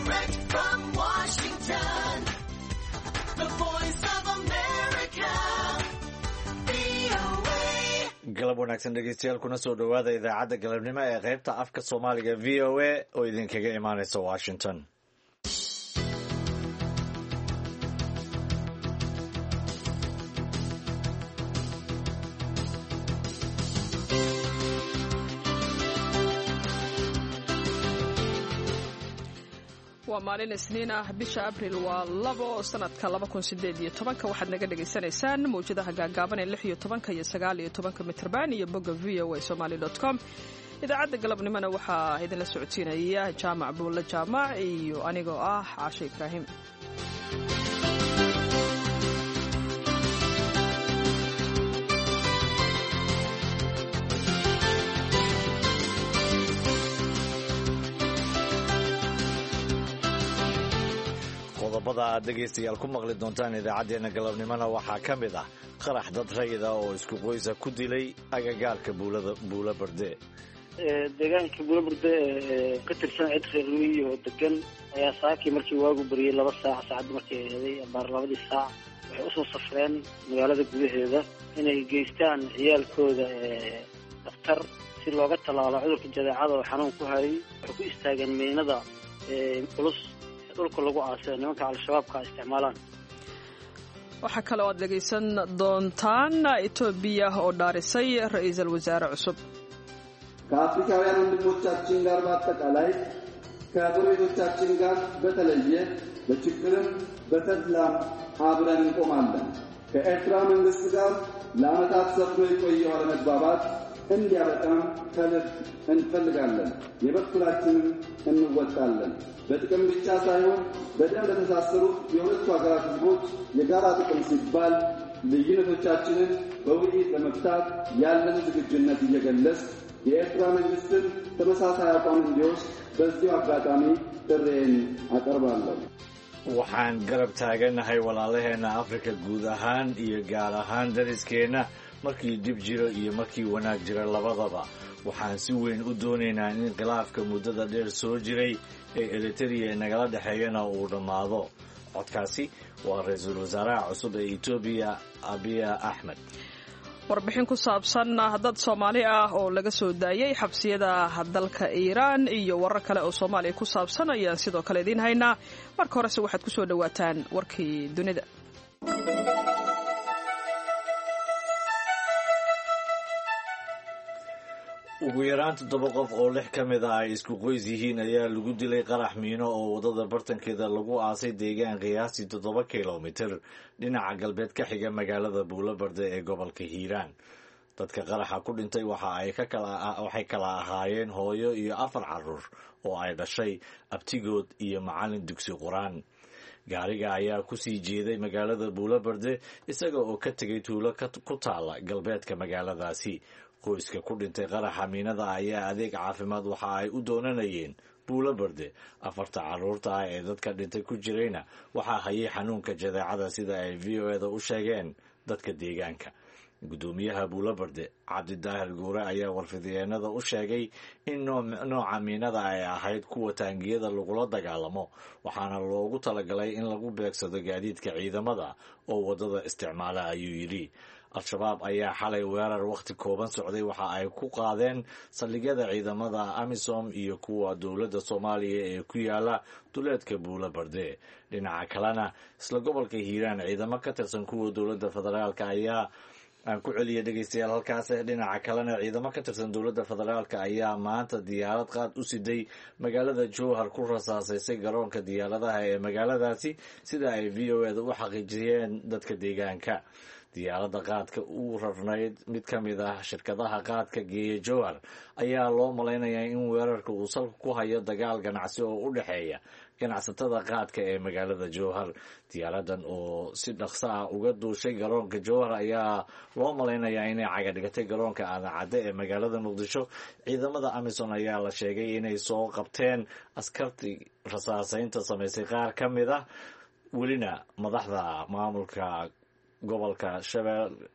Direct from Washington, the voice of America, VOA. galab wanaagsan dhegeystayaal kuna soo dhowaada idaacadda galabnimo ee qaybta afka Soomaaliga VOA oo idinkaga imaanaysa Washington. waa maalin isniin ah bisha abriil waa 2 sanadka 2018 waxaad naga dhageysanaysaan mawjadaha gaagaaban ee 16 iyo 19 mitrban iyo bogga voasomali.com idaacadda galabnimona waxaa idinla socodsiinaya jaamac buulle jaamac iyo anigoo ah caashe ibraahim. qodobada aad dhegaystayaal ku maqli doontaan idaacaddeenna galabnimona waxaa ka mid ah qarax dad rayida oo isku qoysa ku dilay agagaarka buula barde. deegaanka buula barde ee ka tirsan cid reer miyi oo degan ayaa saakii markii waagu bariyey 2 saac saacadda markay aheeday abaar 2 saac waxay usoo safreen magaalada gudaheeda inay geystaan ciyaalkooda dhakhtar si looga tallaalo cudurka jadeecada oo xanuun ku hayay. waxay ku istaageen miinada culus dhulka lagu aasay nimanka al-shabaabka isticmaalaan. waxaa kale oo aad dhegaysan doontaan Itoobiya oo dhaarisay ra'iisul wasaare cusub. ከአፍሪካውያን ወንድሞቻችን ጋር በአጠቃላይ ከጎረቤቶቻችን ጋር በተለየ በችግርም በተድላም አብረን እንቆማለን። ከኤርትራ መንግስት ጋር ለዓመታት ሰፍኖ የቆየው አለመግባባት እንዲያበቃም ከልብ እንፈልጋለን። የበኩላችንን እንወጣለን። በጥቅም ብቻ ሳይሆን በደም ለተሳሰሩት የሁለቱ ሀገራት ህዝቦች የጋራ ጥቅም ሲባል ልዩነቶቻችንን በውይይት ለመፍታት ያለን ዝግጁነት እየገለጽ የኤርትራ መንግስትን ተመሳሳይ አቋም እንዲወስድ በዚሁ አጋጣሚ ጥሬን አቀርባለሁ። waxaan garab taaganahay walaalaheena Afrika guud ahaan iyo gaar ahaan dariskeena markii dib jiro iyo markii wanaag jira labadaba. waxaan si weyn u doonaynaa in khilaafka muddada dheer soo jiray ee Eritrea nagala dhaxeeyana uu dhamaado. codkaasi waa ra'iisul wasaaraha cusub ee Itoobiya Abiy Ahmed. warbixin ku saabsan dad Soomaali ah oo laga soo daayay xabsiyada dalka Iiraan iyo warar kale oo Soomaaliya ku saabsan ayaan sidoo kale idin haynaa. marka horese waxaad ku soo dhawaataan warkii dunida. ugu yaraan 7 qof oo 6 ka mid ah ay isku qoys yihiin ayaa lagu dilay qarax miino oo wadada bartankeeda lagu aasay deegaan qiyaastii 7 kiiloomitir dhinaca galbeed ka xiga magaalada Buulabarde ee gobolka Hiiraan. dadka qaraxa ku dhintay waxay kala ahaayeen hooyo iyo 4 carruur oo ay dhashay abtigood iyo macallin dugsi quraan. gaariga ayaa ku sii jeeday magaalada Buulabarde isaga oo ka tagay tuulo ku taala galbeedka magaaladaasi. qoyska ku dhintay qaraxa miinada ayaa adeeg caafimaad waxa ay u doonanayeen Buulabarde. 4 carruurta ah ee dadka dhintay ku jirayna waxaa hayay xanuunka jadeecada sida ay VOA-da u sheegeen dadka deegaanka. gudoomiyaha Buulabarde Cabdidaahir Guure ayaa warfidyeennada u sheegay in nooca miinada ay ahayd kuwa taangiyada lagula dagaalamo waxaana loogu talagalay in lagu beegsado gaadiidka ciidamada oo wadada isticmaala ayuu yidhi. al-shabaab ayaa xalay weerar waqti kooban socday waxa ay ku qaadeen saldhigyada ciidamada AMISOM iyo kuwa dowladda Soomaaliya ee ku yaala duleedka Buulabarde. dhinaca kalena isla gobolka Hiiraan ciidamo ka tirsan kuwa dowladda federaalka ayaa aan ku celiya dhegeystayaal halkaas. dhinaca kalena ciidamo ka tirsan dowladda federaalka ayaa maanta diyaarad qaad u siday magaalada Jowhar ku rasaasaysay garoonka diyaaradaha ee magaaladaasi sida ay VOA-da u xaqiijiyeen dadka deegaanka. diyaaradda qaadka uu rarnayd mid ka mid ah shirkadaha qaadka geeya Jowhar ayaa loo malaynayaa in weerarka uu salka ku hayo dagaal ganacsi oo u dhexeeya ganacsatada qaadka ee magaalada Jowhar. diyaaradan oo si dhaqso ah uga duushay garoonka Jowhar ayaa loo malaynayaa inay caga dhigatay garoonka Aadan Cadde ee magaalada Muqdisho. ciidamada AMISOM ayaa la sheegay inay soo qabteen askartii rasaasaynta samaysay qaar ka mid ah. welina madaxda maamulka gobolka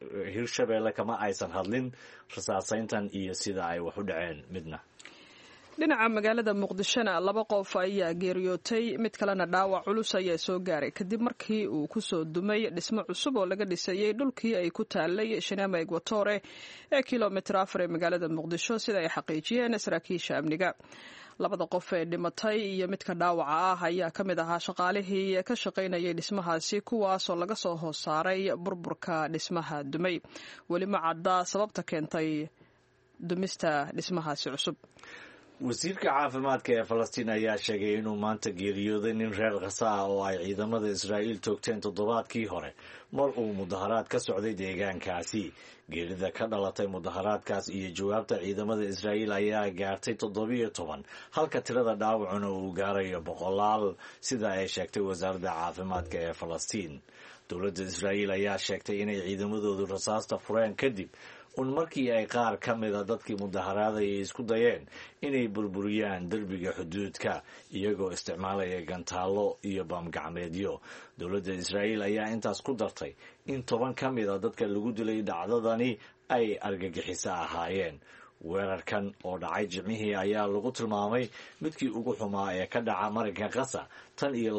Hirshabeelle kama aysan hadlin rasaasayntan iyo sida ay wax u dhaceen midna. dhinaca magaalada muqdishona 2 qof ayaa geeriyootay mid kalena dhaawac culus ayaa soo gaaray kadib markii uu ku soo dumay dhismo cusub oo laga dhisayay dhulkii ay ku taalay Shinama Equatore ee kilomitir 4 ee magaalada Muqdisho sida ay xaqiijiyeen saraakiisha amniga. 2 qof ee dhimatay iyo midka dhaawaca ah ayaa ka mid ahaa shaqaalihii ka shaqaynayay dhismahaasi kuwaas oo laga soo hoos saaray burburka dhismaha dumay. Weli ma cadda sababta keentay dumista dhismahaasi cusub. wasiirka caafimaadka ee Falastiin ayaa sheegay inuu maanta geeriyooday nin reer Gaza ah oo ay ciidamada Israa'iil toogteen toddobaadkii hore mar uu mudaharaad ka socday deegaankaasi. geerida ka dhalatay mudaharaadkaas iyo jawaabta ciidamada Israa'iil ayaa gaartay 17 halka tirada dhaawacuna uu gaarayo 100 sida ay sheegtay wasaaradda caafimaadka ee Falastiin. dowladda Israa'iil ayaa sheegtay inay ciidamadoodu rasaasta fureen kadib markii ay qaar ka mid a dadkii mudaharaadayay isku dayeen inay burburiyaan derbiga xuduudka iyagoo isticmaalaya gantaallo iyo baamgacmeedyo. dowladda Israa'iil ayaa intaas ku dartay in 10 ka mid a dadka lagu dilay dhacdadani ay argagixiso ahaayeen. weerarkan oo dhacay Jimcihii ayaa lagu tilmaamay midkii ugu xumaa ee ka dhaca marinka Gaza tan iyo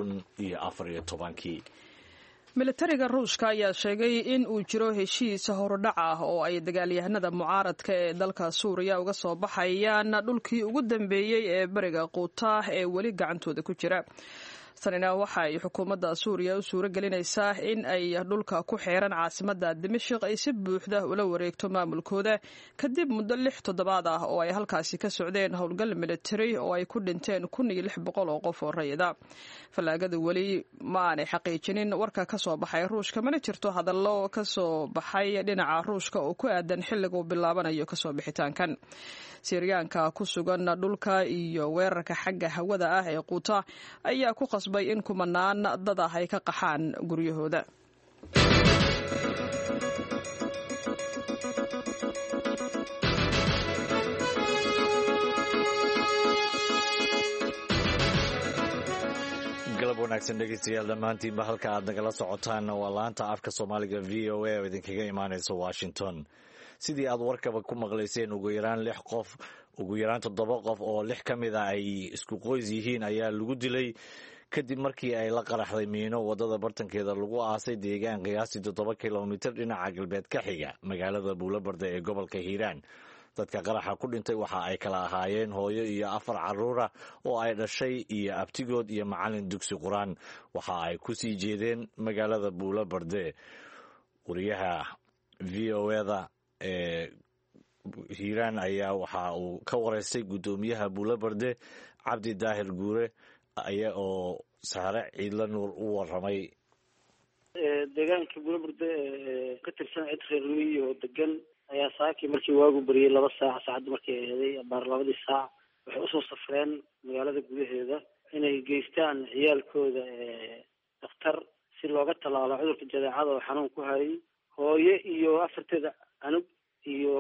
2014. militariga Ruushka ayaa sheegay in uu jiro heshiis horudhac ah oo ay dagaalyahanada mucaaradka ee dalka Suuriya uga soo baxayaan dhulkii ugu dambeeyay ee bariga Quuta ee weli gacantooda ku jira. tanina waxa ay xukuumadda Suuriya u suura gelinaysaa in ay dhulka ku xeeran caasimadda Dimashq ay si buuxda ula wareegto maamulkooda kadib muddo 6 toddobaad ah oo ay halkaasi ka socdeen howlgal military oo ay ku dhinteen 1600 oo qof oo rayida. falaagada weli ma aanay xaqiijinin warka ka soo baxay Ruushka, mana jirto hadallo ka soo baxay dhinaca Ruushka oo ku aadan xilliga uu bilaabanayo ka soo bixitaankan. Siiriyaanka ku sugan dhulka iyo weerarka xagga hawada ah ee Quuta ayaa ku qasbay in kumanaan dad ah ay ka qaxaan guryahooda. galab wanaagsan dhegeystayaal dhammaantiinba halka aad nagala socotaan waa laanta afka Soomaaliga VOA oo idinkaga imaanaysa Washington. sidii aad warkaba ku maqlayseen ugu yaraan 7 qof oo 6 ka mid ah ay isku qoys yihiin ayaa lagu dilay kadib markii ay la qaraxday miino wadada bartankeeda lagu aasay deegaan qiyaastii 7 kilomitir dhinaca galbeed ka xiga magaalada Buulabarde ee gobolka Hiiraan. dadka qaraxa ku dhintay waxa ay kala ahaayeen hooyo iyo 4 caruur ah oo ay dhashay iyo abtigood iyo macallin dugsi quraan. waxa ay ku sii jeedeen magaalada Buulabarde. wariyaha VOA-da Hiiraan ayaa waxa uu ka wareystay gudoomiyaha Buulabarde Cabdi Daahir Guure ayaa oo Saare Ciidla Nuur u waramay. deegaanka Buulabarde ka tirsan cid reermiyo degan ayaa saaki markii waagu bariyay 2 saac saacad markii ay ahayd baar 2 saac waxay u soo safreen magaalada gudaheeda inay geystaan ciyaalkooda dhakhtar si looga talaalo cudurka jadeecada oo xanuun ku hayay. hooyo iyo 4 anug iyo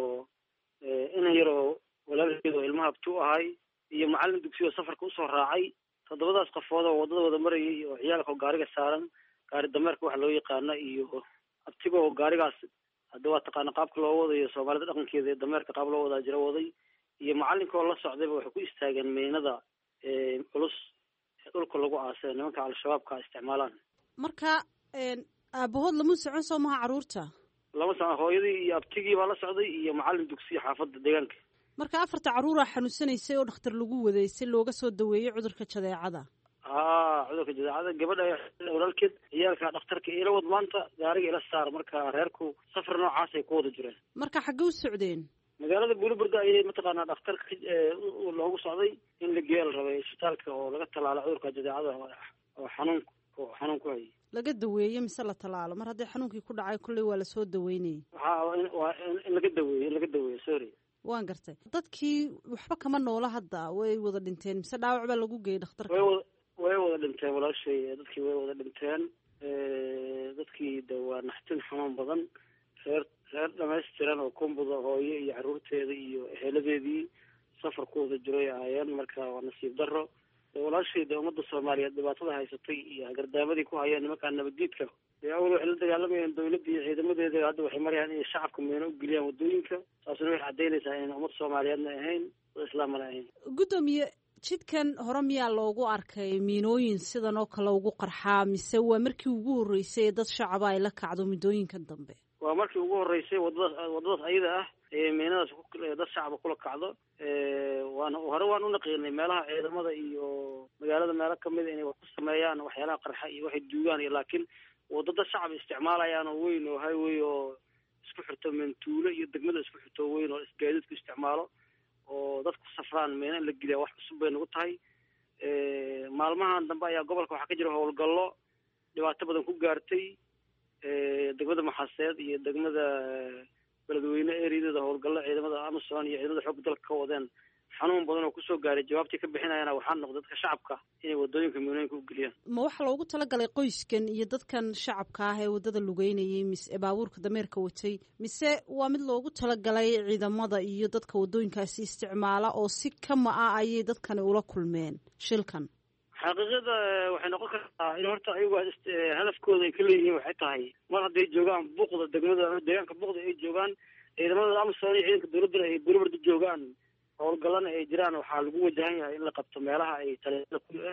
inan yar oo walaalkeed oo ilmaha abtu ahay iyo macallin dugsi oo safarka u soo raacay. 7daas qofood oo wadada wada marayay oo ciyaalka gaariga saaran gaari dameerka wax loo yaqaan iyo abtiga oo gaarigaas hadda waa taqaan qaabka loo wadayo Soomaalida dhaqankeeda dameerka qaab loo wada jira waday iyo macallinka oo la socdayba waxay ku istaageen meynada culus dhulka lagu aasay nimanka al-shabaabka isticmaalaan. marka aabahood lama socon soo maha caruurta lama socon hooyadii iyo abtigii baa la socday iyo macallin dugsi xaafadda deegaanka. marka 4 caruur ah xanuunsanaysay oo dhakhtar lagu waday si looga soo daweeyo cudurka jadeecada. cudurka jadeecada gabadha walaalkeed ciyaalka dhakhtarka ila wad maanta gaariga ila saar marka reerku safar noocaas ay ku wada jireen. marka xagee u socdeen? magaalada Buulabarde ayay mataqaanaa dhakhtarka loogu socday in la geeyo rabay isbitaalka oo laga talaalo cudurka jadeecada oo xanuun ku hayay. laga daweeyo mise la talaalo mar haddii xanuunkii ku dhacay kulli waa la soo daweynay. waa in laga daweeyo sorry. waan gartay. dadkii waxba kama noola hadda way wada dhinteen mise dhaawac baa lagu geeyay dhakhtarka? way wada dhinteen walaashay dadkii way wada dhinteen. dadkii waa naxtin xanuun badan reer dhammaystiran oo kumbuda hooyo iyo caruurteeda iyo eheladadeedii safar ku wada jiray ahaayeen. marka waa nasiib darro walaashay ummadda Soomaaliyeed dhibaatada haysatay iyo gardaamadii ku hayeen nimanka nabadiidka awal waxay la dagaalamayeen dawladda iyo ciidamadeeda, hadda waxay marayaan inay shacabka miino u geliyaan wadooyinka. taasuna waxay caddaynaysaa inay ummad soomaaliyeedna ahayn oo islaamana ahayn. Gudoomiye, jidkan hore miyaa loogu arkay miinooyin sidan oo kale ugu qarxaa, mise waa markii ugu horreysay ee dad shacaba ay la kacdo muddooyinkan dambe? waa markii ugu horreysay wadadaas ayada ah ee miinadaas dad shacaba kula kacdo. hore waan u naqiinay meelaha ciidamada iyo magaalada meelo kamid inay wax ku sameeyaan waxyaalaha qarxa iyo waxay duugaan, iyo laakiin wadada shacab isticmaalayaan oo weyn oo highway oo isku xirto mentuulo iyo degmada isku xirto weyn oo isgaadiidku isticmaalo oo dadku safraan miina in la geliya wax cusub bay nagu tahay. maalmahan dambe ayaa gobolka waxaa ka jira howlgallo dhibaato badan ku gaartay degmada Maxaaseed iyo degmada Beledweyne ereyadeeda howlgallo ciidamada Amazon iyo ciidamada xoogga dalka ka wadeen xanuun badan oo kusoo gaaray. jawaabtii ka bixinayana waxaa noqday dadka shacabka inay wadooyinka miinooyinka u geliyaan. ma waxa loogu talagalay qoyskan iyo dadkan shacabka ah ee wadada lugeynayay mise baabuurka dameerka watay, mise waa mid loogu talagalay ciidamada iyo dadka wadooyinkaasi isticmaala oo si kama ah ayay dadkani ula kulmeen shilkan? xaqiiqada waxay noqon kartaa in horta ayagu hadafkooda ay ka leeyihiin waxay tahay mar hadday joogaan buuqda degmada deegaanka buuqda ay joogaan, ciidamada Amazon iyo ciidanka dawladda ay Buurburda joogaan, howlgallana ay jiraan, waxaa lagu wajahan yahay in la qabto meelaha ay taleelada ku ah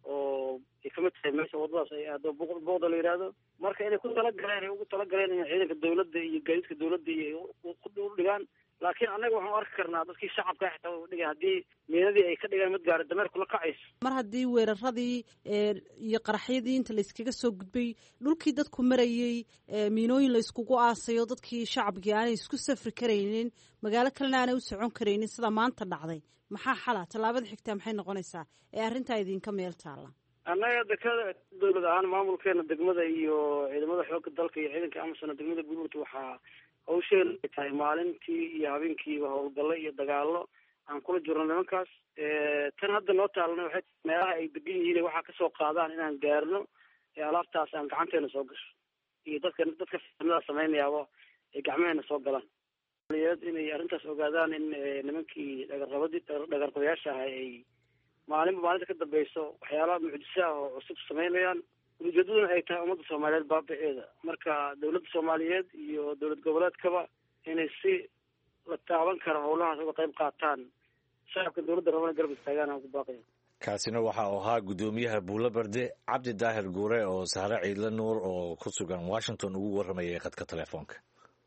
oo ay kamid tahay meesha wadadaas ay aado buuqda la yidhaahdo. marka inay ku talagaleen ay ugu talagaleen in ciidanka dawladda iyo gaadiidka dawladda iyo u dhigaan. laakiin annaga waxaan arki karnaa dadkii shacabka xitaa u dhigay haddii miinadii ay ka dhigaan mid gaari dameerku la kacayso. mar haddii weeraradii iyo qaraxyadii inta la iskaga soo gudbay dhulkii dadku marayay miinooyin la iskugu aasayo, dadkii shacabkii aanay isku safri karaynin, magaalo kalena aanay u socon karaynin sida maanta dhacday, maxaa xala tallaabada xigtaa maxay noqonaysaa ee arrintaa idinka meel taalla? annaga dekada dawlad ahaan maamulkeena degmada iyo ciidamada xoogga dalka iyo ciidanka Amazon degmada Buurburda waxaa hawsheena ay tahay maalintii iyo habeenkiiba howlgallo iyo dagaallo aan kula jirno nimankaas. tan hadda noo taalana waxay meelaha ay degan yihiin waxaa kasoo qaadaan inaan gaarno ee alaabtaas aan gacanteena soo gasho, iyo dadka farsamada samaynayaaba ay gacmaheena soo galaan. inay arrintaas ogaadaan in nimankii dhagarqabayaasha ahay ay maalinba maalinta ka dambeyso waxyaalaha mucjisa ah oo cusub samaynayaan. ujeedaduna ay tahay ummadda Soomaaliyeed baabiceeda. marka dawladda Soomaaliyeed iyo dawlad goboleedkaba inay si la taaban karo howlahaas uga qayb qaataan, shacabka dawladda rabana garab istaagaan aan ku baaqaya. kaasina waxa uu ahaa gudoomiyaha Buurburda Cabdi Daahir Guure oo Sahre Ciidle Nuur oo ku sugan Washington ugu waramayay khadka telefoonka.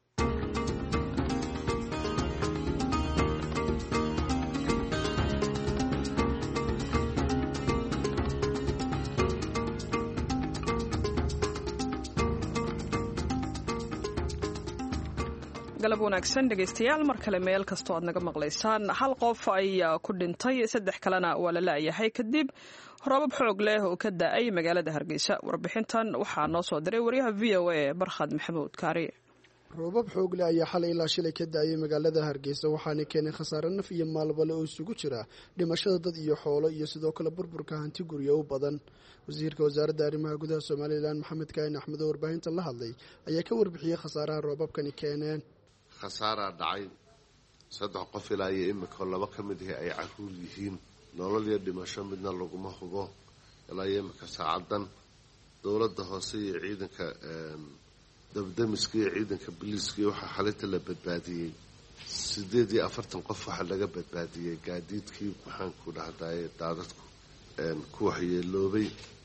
galab wanaagsan dhegaystayaal, mar kale meel kastoo aad naga maqlaysaan. hal qof ayaa ku dhintay, 3 kalena waa la laayahay kadib roobab xoog leh oo ka da'ay magaalada Hargeysa. warbixintan waxaa noo soo diray wariyaha VOA Barkhad Maxamuud Kaari. roobab xoog leh ayaa xalay ilaa shilay ka da'ay magaalada Hargeysa, waxaana keenay khasaare naf iyo maalbale oo isugu jira dhimashada dad iyo xoolo iyo sidoo kale burburka hanti guryo u badan. wasiirka wasaaradda arrimaha gudaha Soomaaliland Maxamed Kaahin Axmed oo warbaahinta la hadlay ayaa ka warbixiyay khasaaraha roobabkani keeneen. khasaaraa dhacay 3 qof ilaa iyo imika 2 ka mid ah ay caruur yihiin. nolol iyo dhimasho midna laguma hubo ilaa iyo imika saacadan. dowladda hoose iyo ciidanka dabdamiska iyo ciidanka booliiska waxaa xalinta la badbaadiyey 48 qof waxaa laga badbaadiyey gaadiidkii maxaan ku dhahdaye daadadku ku waxyeeloobay.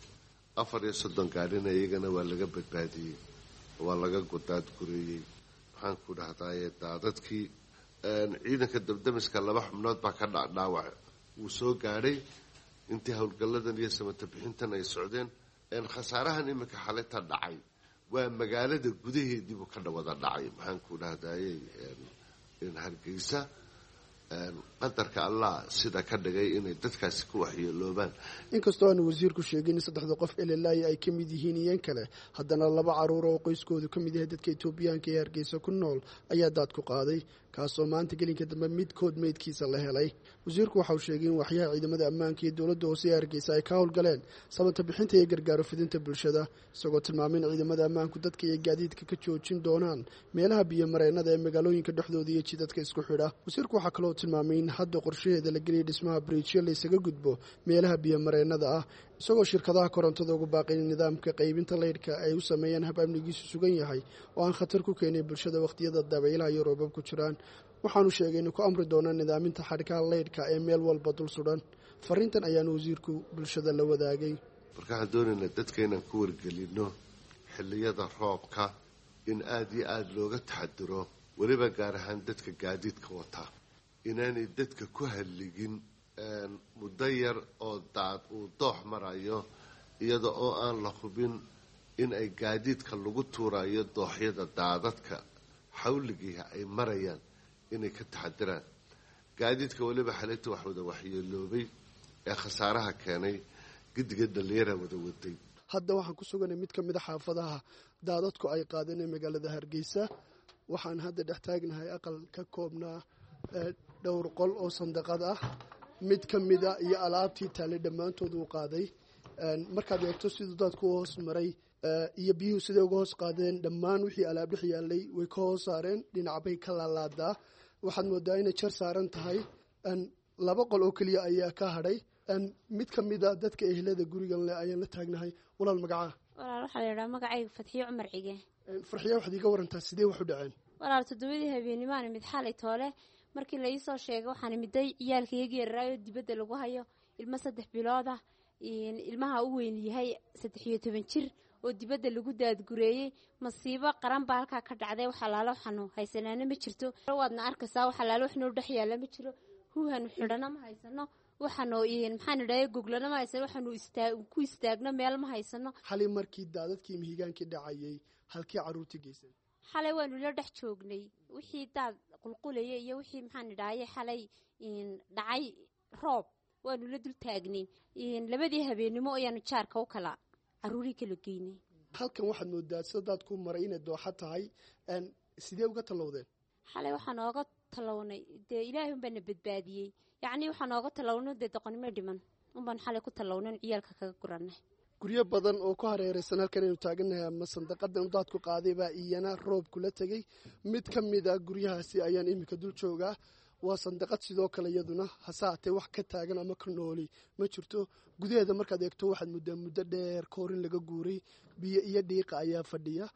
34 gaarina iyagana waa laga badbaadiyey, waa laga godaad gureeyey maxaan ku dhahdaye daadadkii. ciidanka dabdamiska 2 xubnood baa ka dhaawac wuu soo gaadhay intii howlgalladan iyo samata bixintan ay socdeen. khasaarahan imika xalinta dhacay waa magaalada gudaheediibuu ka wada dhacay maxaan ku dhahdaye Hargeysa. qadarka allah sida ka dhigay inay dadkaasi ku waxyeeloobaan. inkastoo aanu wasiirku sheegin in 3 qof elelaayi ay ka mid yihiin iyan kale, haddana 2 caruur oo qoyskoodu ka mid yahay dadka Itoobiyaanka ee Hargeysa ku nool ayaa daad ku qaaday, kaasoo maanta gelinka dambe midkood meydkiisa la helay. wasiirku waxa uu sheegay in waxyaha ciidamada ammaanka iyo dowladda hoose ee Hargeysa ay ka howlgaleen sababta bixinta iyo gargaaro fidinta bulshada, isagoo tilmaamay in ciidamada ammaanku dadka iyo gaadiidka ka joojin doonaan meelaha biyo mareennada ee magaalooyinka dhexdooda iyo jidadka isku xidha. wasiirku waxa kaloo tilmaamay in hadda qorshaheeda la geliyay dhismaha bridgeyo la isaga gudbo meelaha biyomareennada ah isagoo shirkadaha korontada ugu baaqay in nidaamka qaybinta leydhka ay u sameeyaan hab amnigiisu sugan yahay oo aan khatar ku keenin bulshada wakhtiyada dabaylaha iyo roobab ku jiraan waxaanu sheegay inuu ku amri doono nidaaminta xadhkaha leydhka ee meel walba dul sudhan fariintan ayaanu wasiirku bulshada la wadaagay markaan doonaynaa dadka inaan ku wargelino xilliyada roobka in aada iyo aada looga taxadiro weliba gaar ahaan dadka gaadiidka wataa inaanay dadka ku halligin muddo yar oo daad uu doox marayo iyada oo aan la hubin in ay gaadiidka lagu tuurayo dooxyada daadadka xawligiiha ay marayaan inay ka taxadiraan gaadiidka weliba xalinta wax wada waxyeeloobay ee khasaaraha keenay gidiga dhallinyara wada waday hadda waxaan ku suganay mid ka mid a xaafadaha daadadku ay qaadeen ee magaalada hargeysa waxaan hadda dhex taagnahay aqal ka koobnaa dhowr qol oo sandaqad ah mid ka mida iyo alaabtii taale dhammaantood uu qaaday markaad eegto siduu daadku hoos maray iyo biyuhu siday uga hoos qaadeen dhammaan wixii alaab dhex yaallay way ka hoos saareen dhinac bay ka laalaadaa waxaad moodaa inay jar saaran tahay 2 qol oo keliya ayaa ka hadhay mid ka mid a dadka ehlada gurigan leh ayaan la taagnahay walaal magacaa walaal waxaa la yidhaha magacayga Fadxiyo Cumar Cige farxiya waxaad iga warantaa sidee wax u dhaceen walaal 7 habeenimo mid xalay toole markii la ii soo sheegay waxaan miday ciyaalkayga yaraayo dibadda lagu hayo ilmo 3 bilood ah ilmaha u weyn yahay 13 jir oo dibadda lagu daadgureeyay masiibo qaran baa halka ka dhacday waxa laalo xanu haysanaana ma jirto waadna arkaysaa waxa laalo wax noo dhex yaala ma jiro huhan xidhana ma haysano waxaanu maxaan idhahay googlana ma haysano waxaanu ku istaagno meel ma haysano xalay markii daadadkii mihigaanka dhacayay halkii caruurtii geysay xalay waanu la dhex joognay wixii daad qulqulayay iyo wixii maxaan idhahay xalay dhacay roob waanu la dul taagnay labadii habeenimo ayaanu jaarka u kala caruurii kala geynay halkan waxaad moodaa sida daadku maray inay dooxa tahay sidee uga talowdeen xalay waxaan ooga talawnay dee ilaahay unbaana badbaadiyey yacni waxaan ooga talawnay dee doqonimo dhiman unbaan xalay ku talownan ciyaalka kaga guranay guryo badan oo ku hareeraysan halkan aynu taagannahay ama sandaqadan daadku qaaday baa iyana roob kula tegey mid ka mid a guryahaasi ayaan iminka dul joogaa waa sandaqad sidoo kale iyaduna hasaatee wax ka taagan ama ka nooli ma jirto gudaheeda markaad eegto waxaad muddaa muddo dheer koorin laga guuray biyo iyo dhiiqa ayaa fadhiya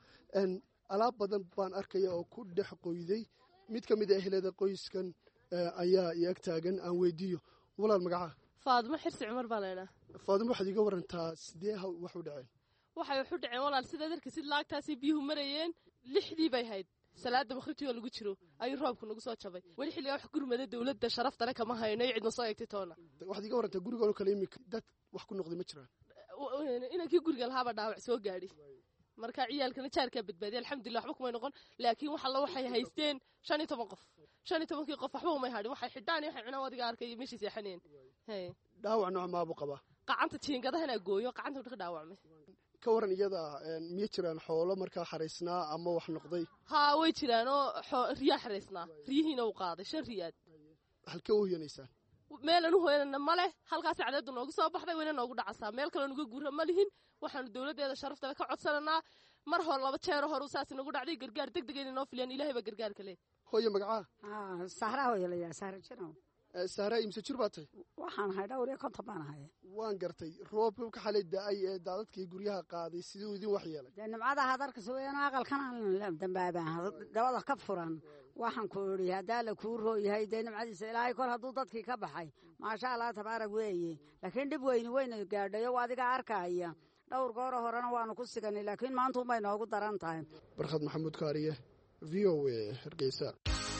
alaab badan baan arkaya oo ku dhex qoyday mid ka mid a ehlada qoyskan ayaa i ag taagan aan weydiiyo walaal magacaa faadimo xirsi cumar baa laydhaa faadimo waxaad iga warantaa sidee wax u dhaceen waxay wax u dhaceen walaal sidaad arkaysid laagtaasi biyuhu marayeen 6dii bay hayd salaada maqribtii lagu jiro ayuu roobku nagu soo jabay wali xilliga wax gurmada dawladda sharafta leh kama hayno cidna soo eegtay toona waxaad iga warantaa gurigan oo kale imika dad wax ku noqday ma jiraan inankii guriga lahaaba dhaawac soo gaadhi marka ciyaalkana jaarkaa badbaadiyay alxamdulilah waxba kumay noqon laakiin waxa la waxay haysteen 15 qof 15kii qof waxba umay hadhin waxay xidhaan waxay cunaan wadiga arkay meeshii seexaneen dhaawac nooc maabu qabaa qacanta jiingadahana gooyo qacanta ka dhaawacmay ka waran iyada miya jiraan xoolo markaa xariisnaa ama wax noqday haa way jiraan oo riyaa xariisnaa riyihiina uu qaaday 5 riyaad halkee u hoyanaysaan meelan u hoyanana male halkaas cadeedu noogu soo baxday wayna noogu dhacasaa meel kale nuga guura ma lihin waxaanu dawladeeda sharafta ka codsananaa mar hor 2 jeer hor u saas nagu dhacday gargaar degdeg ah inoo filiyaan ilaahay ba gargaarka leh hooyo magacaa sahra hooyalaya sahra jiro sahra imse jir baatay waxaan ahay dhowr iyo 50 baan ahay waan gartay roobka ka xalay daay ee daadadkii guryaha qaaday sidoo idin wax yeelay nimcada hadarka soo yeena aqalkan dambaabaan dabada ka furan waxaan ku iri hadaa la ku rooyahay nimcadiisa ilaahay kor haduu dadkii ka baxay ma sha Allah tabaarak weeye laakiin dib weyn gaadhayo adiga arkaya dhowr goor horena waanu ku siganay laakiin maanta uma inoogu daran tahay barxad maxamuud kaariye VOA Hargeysa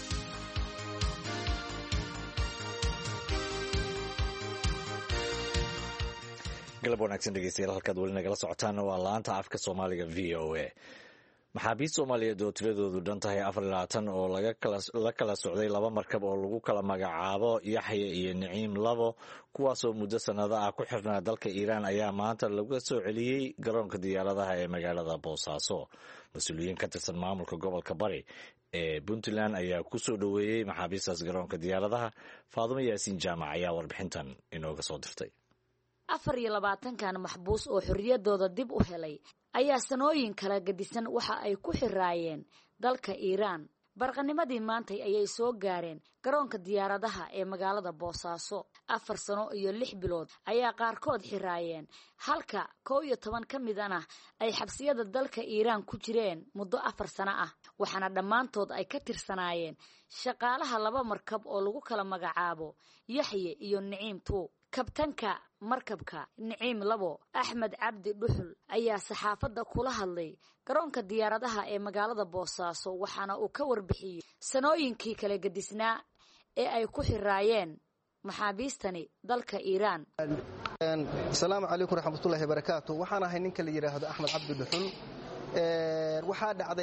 galab wanaagsan dhegeystayaal halkaad weli nagala socotaana waa laanta afka soomaaliga VOA maxaabiist soomaaliyeed oo tiradoodu dhan tahay 24 oo la kala socday 2 markab oo lagu kala magacaabo Yaxya iyo Naciim Labo kuwaasoo muddo sanado ah ku xirnaa dalka Iiraan ayaa maanta lagu soo celiyay garoonka diyaaradaha ee magaalada Boosaaso mas'uuliyiin ka tirsan maamulka gobolka Bari ee Puntland ayaa ku soo dhaweeyay maxaabiistaas garoonka diyaaradaha Faadimo Yaasiin Jaamac ayaa warbixintan inooga soo dirtay 24kan maxbuus oo xorriyadooda dib u helay ayaa sanooyin kala gadisan waxa ay ku xiraayeen dalka Iiraan barqanimadii maantay ayay soo gaareen garoonka diyaaradaha ee magaalada Boosaaso. 4 sano iyo 6 bilood ayaa qaarkood xiraayeen, halka 11 ka midana ay xabsiyada dalka Iiraan ku jireen muddo 4 sano ah, waxaana dhammaantood ay ka tirsanaayeen shaqaalaha 2 markab oo lagu kala magacaabo Yaxye iyo Naciim 2. kabtanka markabka Naciim 2 Axmed Cabdi Dhuxul ayaa saxaafadda kula hadlay garoonka diyaaradaha ee magaalada Boosaaso, waxaana uu ka warbixiyay sanooyinkii kala gadisnaa ee ay ku xiraayeen maxaabiistani dalka Iiraan. Assalaamu calaykum waraxmatullaahi wabarakaatuh. waxaan ahay ninka la yiraahdo Axmed Cabdi Dhuxul. waxaa dhacday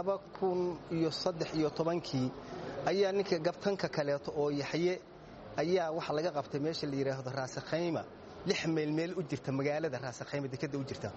2013 ayaa ninka kabtanka kaleeto oo Yaxye ayaa waxa laga qabtay meesha la yiraahdo Raasakayma 6 meel u jirta magaalada Raasakayma dekada u jirta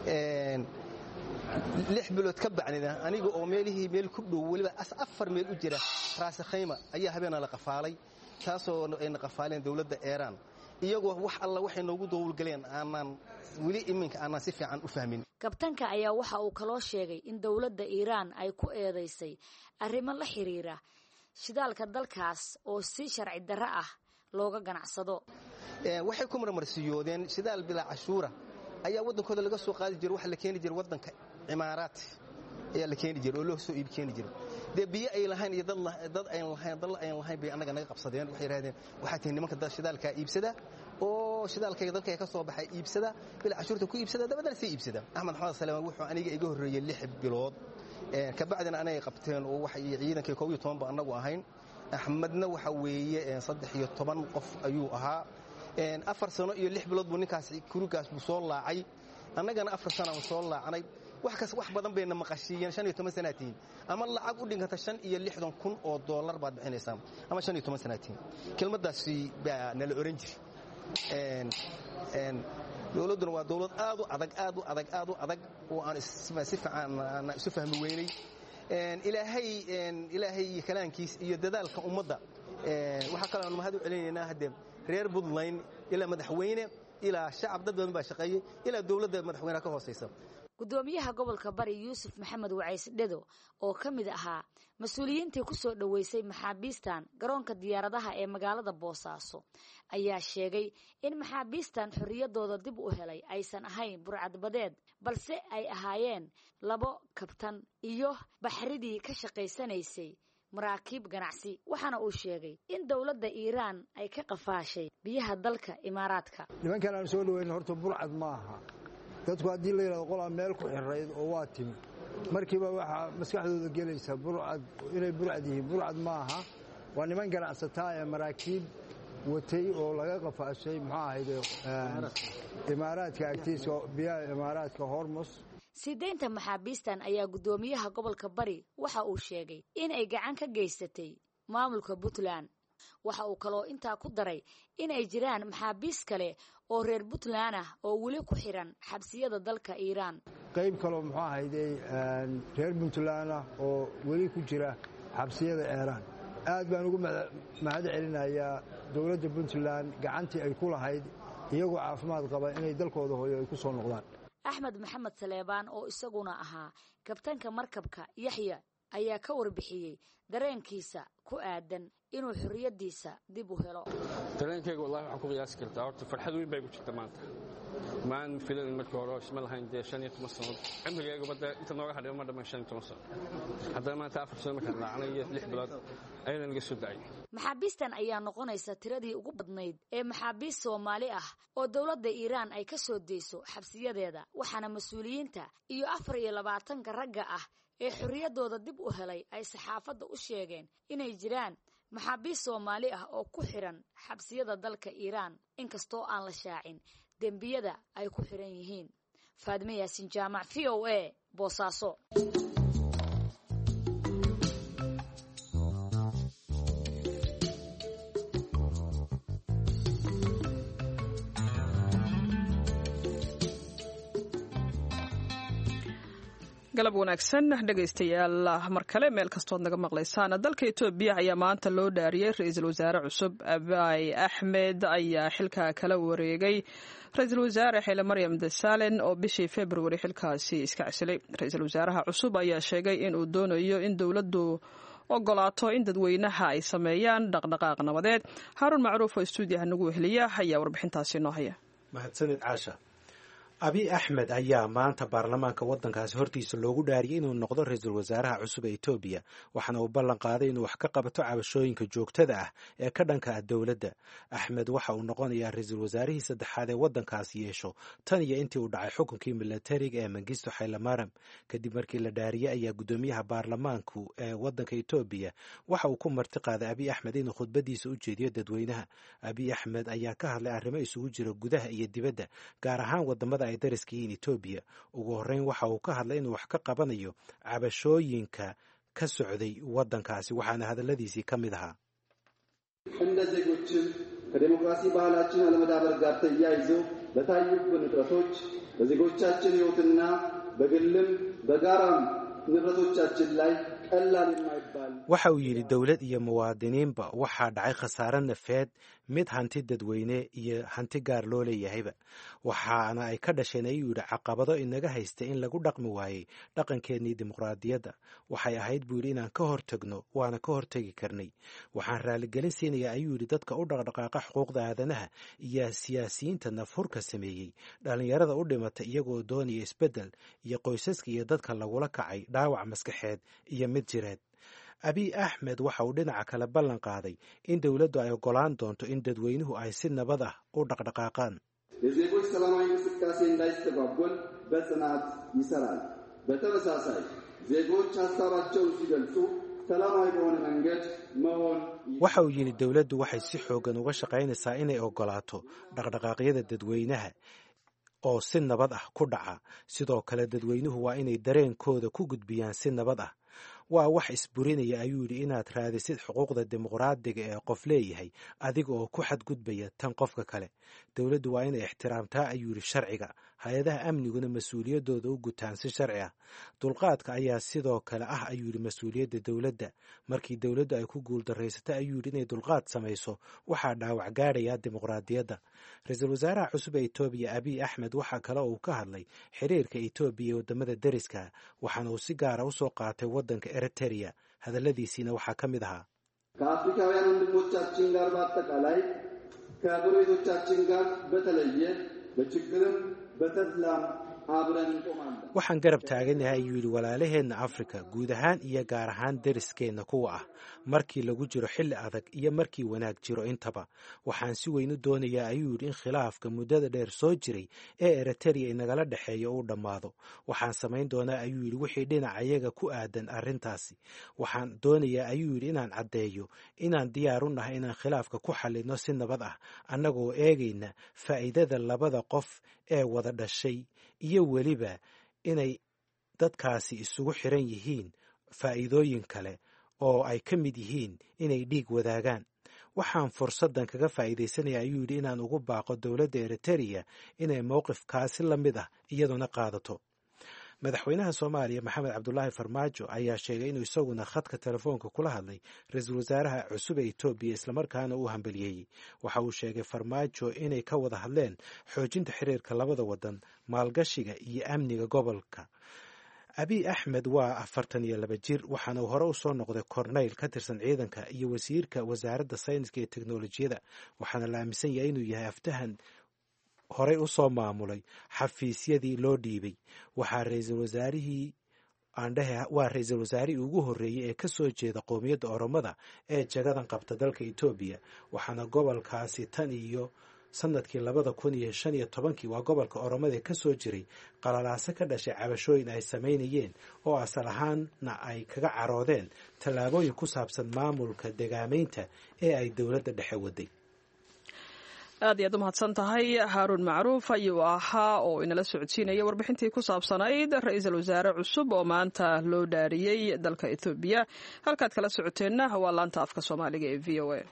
6 bilood ka bacnida aniga oo meel ku dhow waliba 4 meel u jira Raasakayma ayaa habeena la qafaalay, taasoo ay qafaaleen dawladda Iiraan iyagoo wax alla waxay noogu dowlgaleen aanan wali iminka aanan si fiican u fahmin. kabtanka ayaa waxa uu kaloo sheegay in dawladda Iiraan ay ku eedeysay arrimo la xiriira shidaalka dalkaas oo si sharci darro ah looga ganacsado. waxay ku marmarsiyoodeen shidaal bilaa cashuura ayaa wadankooda laga soo qaadi jiray, waxa la keeni jiray wadanka Imaaraat ayaa la keeni jiray oo loo soo iib keeni jiray. biyo ay lahayn iyo dad ay lahayn bay anaga naga qabsadeen. waxay yiraahdeen waxa tii nimanka shidaalka iibsada oo shidaalka dalka ka soo baxay iibsada bilaa cashuurta ku iibsada dabadana si iibsada. Axmed Xamed Salmaan wuxuu aniga iga horeeyay 6 bilood ka bacdina anay qabteen oo waxay ciidankii 12 ba anagu ahayn. Axmedna waxa weeye 13 qof ayuu ahaa. 4 sano iyo 6 bilood buu ninkaas kurugaas buu soo laacay, annagana 4 sano aan soo laacnay. wax badan bayna maqashiiyeen 15 sanaatiin ama lacag u dhiganta 65,000 oo dollar baad bixinaysaa ama 15 sanaatiin. kelmadaasi baa nala oran jiray. dawladuna waa dawlad aad u adag oo aan si fiican isu fahmi weynay. ilaahay kalaankiis iyo dadaalka ummadda waxa kale aan mahad u celinaynaa hadda reer Puntland ilaa madaxweyne ilaa shacab dad badan baa shaqeeyay ilaa dawladda madaxweynaha ka hooseysa. gudoomiyaha gobolka Bari Yuusuf Maxamed Wacays Dhedo oo ka mid ahaa mas'uuliyiintii ku soo dhaweysay maxaabiistan garoonka diyaaradaha ee magaalada Boosaaso ayaa sheegay in maxaabiistan xorriyadooda dib u helay aysan ahayn burcad badeed, balse ay ahaayeen 2 kabtan iyo baxridii ka shaqaysanaysay maraakiib ganacsi. waxaana uu sheegay in dawladda Iiraan ay ka qafaashay biyaha dalka Imaaraadka. nimankan aan soo dhaweyn horta burcad ma aha. dadku haddii la yiraahdo qolaa meel ku xirayd oo waa timi markiiba waxa maskaxdooda gelaysa burcad inay burcad yihiin. burcad ma aha, waa niman ganacsataa ee maraakiib watay oo laga qafaashay Imaaraadka agtiisa biyaha Imaaraadka Hormuz. sideenta maxaabiistan ayaa gudoomiyaha gobolka Bari waxa uu sheegay in ay gacan ka geysatay maamulka Puntland. waxa uu kaloo intaa ku daray in ay jiraan maxaabiis kale oo reer Puntland ah oo wali ku xiran xabsiyada dalka Iiraan. qayb kale reer Puntland ah oo wali ku jira xabsiyada Iiraan. aad baan ugu mahad celinayaa dawladda Puntland gacantii ay ku lahayd iyagoo caafimaad qaba inay dalkooda hooyo ay ku soo noqdaan. Axmed Maxamed Salmaan oo isaguna ahaa kabtanka markabka Yaxye ayaa ka warbixiyay dareenkiisa ku aadan inuu xorriyadiisa dib u helo. dareenkayga wallahi waxaan ku qiyaasi kartaa horta farxad weyn bay ku jirtaa maanta. maan filan markii hore isma lahayn 15 sano cimrigayga badda inta nooga hadhay ma dhamaan 15 sano. haddana maanta 4 sano markaan raacnay 6 bilood ayaan laga soo dacay. maxaabiistan ayaa noqonaysa tiradii ugu badnayd ee maxaabiis Soomaali ah oo dawladda Iiraan ay ka soo deyso xabsiyadeeda, waxaana mas'uuliyiinta iyo 24 ragga ah ee xorriyadooda dib u helay ay saxaafadda u sheegeen inay jiraan maxaabiis Soomaali ah oo ku xiran xabsiyada dalka Iiraan inkastoo aan la shaacin dembiyada ay ku xiran yihiin. Faadime Yaasin Jaamac, VOA, Boosaaso. galab wanaagsan dhegaystayaal mar kale meel kastood naga maqlaysaan. dalka Itoobiya ayaa maanta loo dhaariyay ra'iisul wasaare cusub. Abiy Ahmed ayaa xilka kala wareegay ra'iisul wasaare Xile Maryam Desalegn oo bishii February xilkaasi iska casilay. ra'iisul wasaaraha cusub ayaa sheegay in uu doonayo in dawladdu ogolaato in dadweynaha ay sameeyaan dhaqdhaqaaq nabadeed. Haaruun Macruuf oo stuudiyaha nagu weheliya ayaa warbixintaasi noo haya. mahadsanid caasha. abiy axmed ayaa maanta baarlamaanka waddankaasi hortiisa loogu dhaariyey inuu noqdo ra-iisul wasaaraha cusub ee etoobiya, waxaana uu ballan qaaday inuu wax ka qabato cabashooyinka joogtada ah ee ka dhanka ah dowladda. axmed waxa uu noqonayaa ra-iisul wasaarihii saddexaad ee waddankaasi yeesho tan iyo intii uu dhacay xukunkii milatariga ee Mengistu Hailamaram. kadib markii la dhaariyey ayaa guddoomiyaha baarlamaanku ee waddanka etoobiya waxa uu ku marti qaaday abiy axmed inuu khudbadiisa u jeediyo dadweynaha. abiy axmed ayaa ka hadlay arrimo isugu jira gudaha iyo dibadda, gaar ahaan wadamada ay dariska yihiin Etoobiya. ugu horreyn waxa uu ka hadlay inuu wax ka qabanayo cabashooyinka ka socday waddankaasi, waxaana hadalladiisii ka mid ahaa እንደ ዜጎችም ከዴሞክራሲ ባህላችን አለመዳበር ጋር ተያይዞ በታዩብን እጥረቶች በዜጎቻችን ሕይወትና በግልም በጋራም ንብረቶቻችን ላይ waxa uu yidhi dowlad iyo muwaadiniinba waxaa dhacay khasaare nafeed, mid hanti dadweyne iyo hanti gaar loo leeyahayba. waxaana ay ka dhasheen ayuu yidhi caqabado inaga haysta in lagu dhaqmi waayey dhaqankeennii dimuqraadiyadda. waxay ahayd buu yidhi inaan ka hortagno, waana ka hortegi karnay. waxaan raaligelin siinayaa ayuu yidhi dadka u dhaqdhaqaaqa xuquuqda aadanaha iyo siyaasiyiinta nafhurka sameeyey, dhallinyarada u dhimata iyagoo doonaya isbeddel, iyo qoysaska iyo dadka lagula kacay dhaawac maskaxeed iyo mid jireed. abiy axmed waxa uu dhinaca kale ballan qaaday in dowladdu ay ogolaan doonto in dadweynuhu ay si nabad ah u dhaqdhaqaaqaan. የዜጎች ሰላማዊ እንቅስቃሴ እንዳይስተጓጎል በጽናት ይሰራል። በተመሳሳይ ዜጎች ሀሳባቸውን ሲገልጹ ሰላማዊ በሆነ መንገድ መሆን waxa uu yidhi dowladdu waxay si xoogan uga shaqaynaysaa inay ogolaato dhaqdhaqaaqyada dadweynaha oo si nabad ah ku dhaca. sidoo kale dadweynuhu waa inay dareenkooda ku gudbiyaan si nabad ah. waa wax isburinaya ayuu yidhi inaad raadisid xuquuqda dimuqraadiga ee qof leeyahay adiga oo ku xadgudbaya tan qofka kale. dowladdu waa inay ixtiraamtaa ayuu yidhi sharciga, hay-adaha amniguna mas-uuliyaddooda u gutaan si sharci ah. dulqaadka ayaa sidoo kale ah ayuu yidhi mas-uuliyadda dowladda. markii dowladdu ay ku guuldarraysata ayuu yidhi inay dulqaad samayso waxaa dhaawac gaadhaya dimuqraadiyadda. ra-iisul wasaaraha cusub ee etoobiya abiy axmed waxaa kale uu ka hadlay xiriirka etoobiya iyo waddamada deriska, waxaana uu si gaara u soo qaatay waddanka Eritrea. hadalladiisiina waxaa ka mid ahaa ከአፍሪካውያን ወንድሞቻችን ጋር በአጠቃላይ ከጎረቤቶቻችን ጋር በተለየ በችግርም በተድላም አብረን እንቆማለን። waxaan garab taaganahay ayuu yidhi walaalaheenna Afrika guud ahaan iyo gaar ahaan deriskeenna kuwa ah, markii lagu jiro xilli adag iyo markii wanaag jiro intaba. waxaan si weyn u doonayaa ayuu yidhi in khilaafka muddada dheer soo jiray ee Eritrea inagala dhexeeyo uu dhammaado. waxaan samayn doonaa ayuu yidhi wixii dhinacayaga ku aadan arrintaasi. waxaan doonayaa ayuu yidhi inaan caddeeyo inaan diyaar u nahay inaan khilaafka ku xallino si nabad ah, annagoo eegayna faa'iidada labada qof ee wada dhashay iyo weliba inay dadkaasi isugu xiran yihiin faa'iidooyin kale oo ay ka mid yihiin inay dhiig wadaagaan. waxaan fursaddan kaga faa'iidaysanaya ayuu yidhi inaan ugu baaqo dowladda Eritrea inay mowqifkaasi la mid ah iyaduna qaadato. madaxweynaha Soomaaliya Maxamed Cabdulaahi Farmaajo ayaa sheegay inuu isaguna khadka telefoonka kula hadlay ra-iisul wasaaraha cusub ee Etoobiya islamarkaana uu hambaliyeeyey. waxa uu sheegay Farmaajo inay ka wada hadleen xoojinta xiriirka labada wadan, maalgashiga iyo amniga gobolka. abiy axmed waa 42 jir, waxaana uu hore u soo noqday korneyl ka tirsan ciidanka iyo wasiirka wasaaradda sayniska iyo teknolojiyada. waxaana la aaminsan yahay inuu yahay aftahan horey u soo maamulay xafiisyadii loo dhiibay. waa ra-iisul wasaarihii ugu horreeyey ee ka soo jeeda qowmiyadda Oromada ee jagadan qabta dalka Etoobiya. waxaana gobolkaasi tan iyo sanadkii 2015 waa gobolka Oromada ee ka soo jiray qalalaaso ka dhashay cabashooyin ay samaynayeen oo asal ahaanna ay kaga caroodeen tallaabooyin ku saabsan maamulka degaamaynta ee ay dowladda dhexe waday. aad iyo aad u mahadsan tahay Haaruun Macruuf ayuu ahaa oo inala socodsiinaya warbixintii ku saabsanayd ra-iisul wasaare cusub oo maanta loo dhaariyey dalka Ethiopia. halkaad kala socoteenna waa laanta afka Soomaaliga ee VOA.